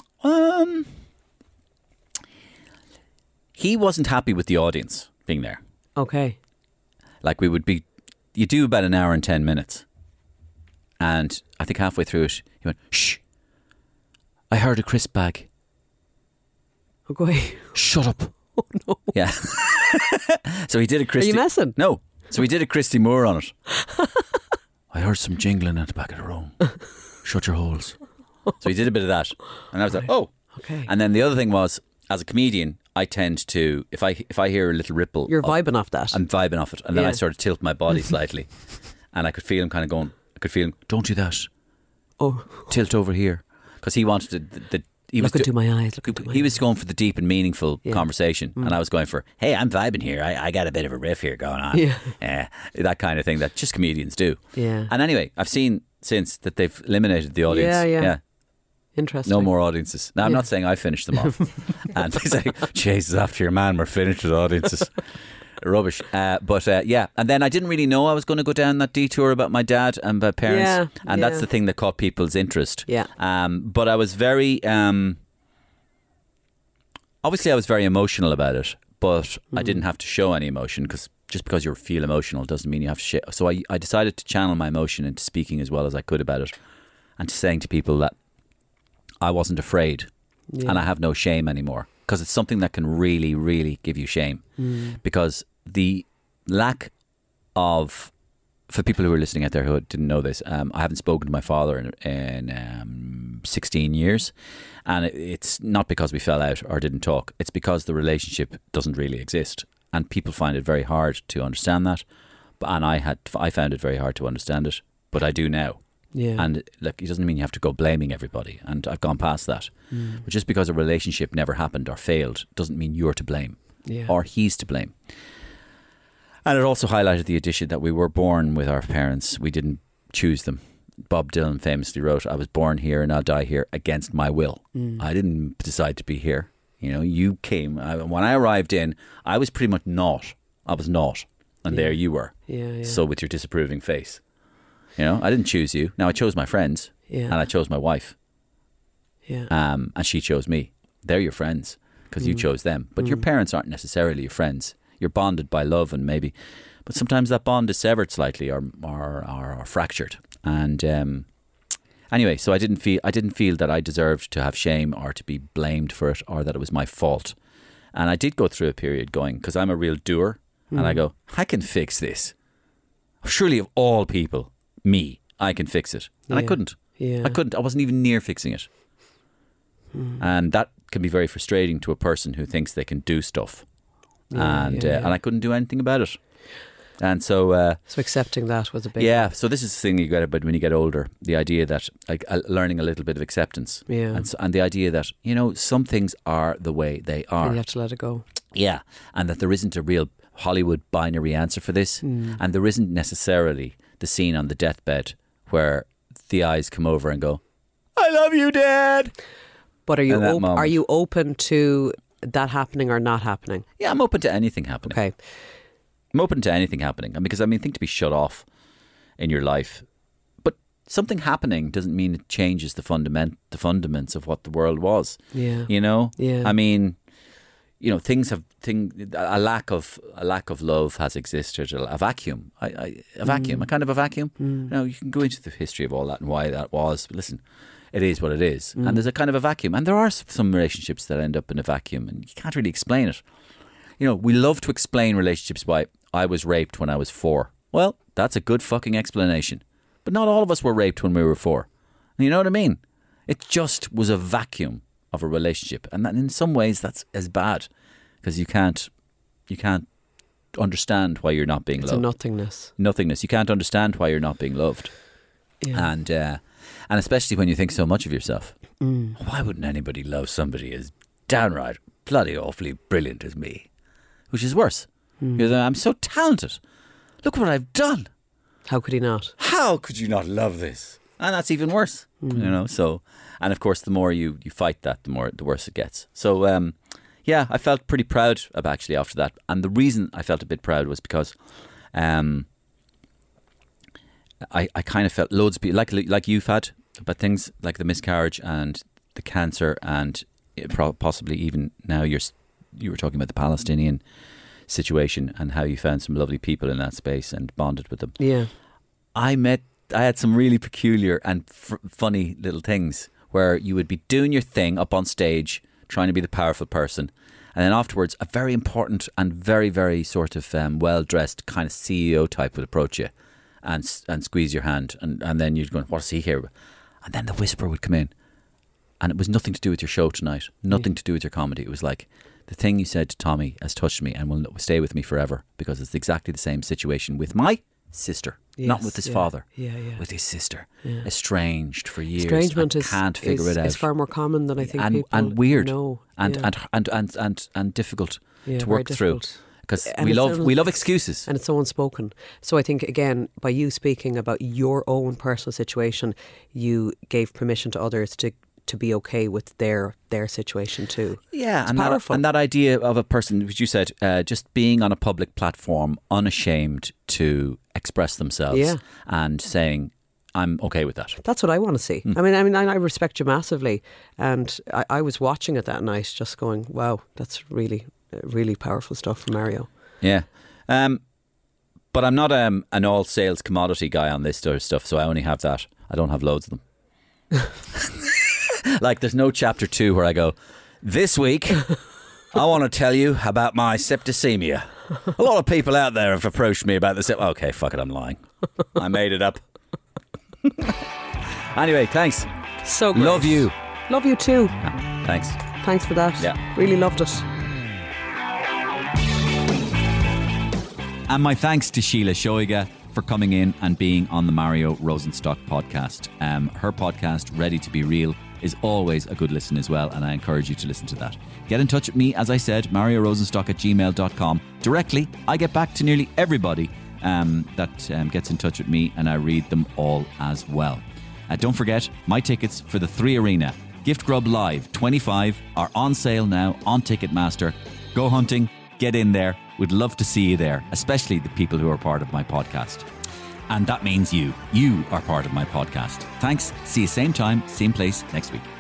He wasn't happy with the audience being there. Okay. Like you do about an hour and 10 minutes. And I think halfway through it, he went, shh, I heard a crisp bag. Okay. Shut up. Oh, no. Yeah. So he did a Christy. Are you messing? No. So he did a Christy Moore on it. I heard some jingling at the back of the room. Shut your holes. So he did a bit of that. And I was like, oh. Okay. And then the other thing was, as a comedian, I tend to, if I hear a little ripple. You're vibing off that. I'm vibing off it. And then I sort of tilt my body slightly. And I could feel him kind of going, don't do that. Oh. Tilt over here. Because he wanted Look into my eyes. He was going for the deep and meaningful conversation. And I was going for, hey, I'm vibing here. I got a bit of a riff here going on. Yeah. That kind of thing that just comedians do. Yeah. And anyway, I've seen since that they've eliminated the audience. Yeah. Interesting. No more audiences. Now, I'm not saying I finished them off. And they say, Jesus, after your man, we're finished with audiences. Rubbish. But and then I didn't really know I was going to go down that detour about my dad and my parents. And that's the thing that caught people's interest. Yeah. But I was very, obviously I was very emotional about it, but I didn't have to show any emotion because just because you feel emotional doesn't mean you have to show. So I decided to channel my emotion into speaking as well as I could about it and to saying to people that I wasn't afraid and I have no shame anymore. Because it's something that can really, really give you shame. Because the lack of, for people who are listening out there who didn't know this, I haven't spoken to my father in 16 years. And it's not because we fell out or didn't talk. It's because the relationship doesn't really exist. And people find it very hard to understand that. And I found it very hard to understand it. But I do now. Yeah. And look, it doesn't mean you have to go blaming everybody. And I've gone past that. But just because a relationship never happened or failed doesn't mean you're to blame or he's to blame. And it also highlighted the addition that we were born with our parents. We didn't choose them. Bob Dylan famously wrote, I was born here and I'll die here against my will. I didn't decide to be here. You came. When I arrived in, I was pretty much not. I was not. And there you were. Yeah. So with your disapproving face. I didn't choose you. Now I chose my friends and I chose my wife. Yeah. And she chose me. They're your friends because you chose them. But your parents aren't necessarily your friends. You're bonded by love and maybe, but sometimes that bond is severed slightly or fractured. And anyway, so I didn't feel that I deserved to have shame or to be blamed for it or that it was my fault. And I did go through a period going, because I'm a real doer, and I go, I can fix this. Surely of all people, me, I can fix it. And I couldn't. Yeah. I couldn't. I wasn't even near fixing it. And that can be very frustrating to a person who thinks they can do stuff. And I couldn't do anything about it. And so accepting that was a big so this is the thing you get about when you get older, the idea that like learning a little bit of acceptance, and the idea that, you know, some things are the way they are, and you have to let it go, and that there isn't a real Hollywood binary answer for this, and there isn't necessarily the scene on the deathbed where the eyes come over and go, "I love you, Dad." But are you open to that happening or not happening? Yeah, I'm open to anything happening. Okay. I'm open to anything happening, because I think to be shut off in your life, but something happening doesn't mean it changes the fundaments of what the world was. Yeah, you know. Yeah, I mean, you know, a lack of love has existed. A vacuum, a kind of a vacuum. You know, you can go into the history of all that and why that was. But listen, it is what it is, and there's a kind of a vacuum, and there are some relationships that end up in a vacuum, and you can't really explain it. You know, we love to explain relationships by, I was raped when I was 4. Well, that's a good fucking explanation. But not all of us were raped when we were 4. You know what I mean? It just was a vacuum of a relationship. And that in some ways that's as bad, because you can't understand why you're not being loved. It's a nothingness. Nothingness. You can't understand why you're not being loved. Yeah. And especially when you think so much of yourself. Why wouldn't anybody love somebody as downright bloody awfully brilliant as me? Which is worse. Because I'm so talented. Look what I've done. How could he not? How could you not love this? And that's even worse. You know. So, and of course, the more you fight that, the worse it gets. So, I felt pretty proud actually after that. And the reason I felt a bit proud was because, I kind of felt loads of people like you've had, but things like the miscarriage and the cancer and possibly even now you were talking about the Palestinian situation and how you found some lovely people in that space and bonded with them. Yeah. I had some really peculiar and funny little things where you would be doing your thing up on stage, trying to be the powerful person. And then afterwards, a very important and very, very sort of well-dressed kind of CEO type would approach you and squeeze your hand. And then you'd go, what's he here? And then the whisper would come in. And it was nothing to do with your show tonight. Nothing to do with your comedy. It was like, the thing you said to Tommy has touched me and will stay with me forever, because it's exactly the same situation with my sister, not with his father, with his sister, estranged for years. Estrangement can't figure it out. Is far more common than I think people and weird know. And difficult to work through, because we love excuses, and it's so unspoken. So I think, again, by you speaking about your own personal situation, you gave permission to others to be okay with their situation too. Yeah, it's and powerful. That idea of a person, which you said, just being on a public platform, unashamed to express themselves and saying, I'm okay with that. That's what I want to see. I mean, I respect you massively, and I was watching it that night, just going, wow, that's really, really powerful stuff from Mario. Yeah. But I'm not an all sales commodity guy on this sort of stuff, so I only have that. I don't have loads of them. Like, there's no chapter 2 where I go, this week I want to tell you about my septicemia. A lot of people out there have approached me about this. Okay, fuck it, I'm lying. I made it up. Anyway, thanks. So great. Love you. Love you too. Yeah, thanks. Thanks for that. Yeah. Really loved it. And my thanks to Sheila Shoiga for coming in and being on the Mario Rosenstock podcast. Her podcast, Ready to Be Real, is always a good listen as well, and I encourage you to listen to that. Get in touch with me, as I said, mariorosenstock@gmail.com. Directly, I get back to nearly everybody that gets in touch with me, and I read them all as well. Don't forget, my tickets for the 3 Arena Gift Grub Live 25 are on sale now on Ticketmaster. Go hunting, get in there. We'd love to see you there, especially the people who are part of my podcast. And that means you. You are part of my podcast. Thanks. See you same time, same place next week.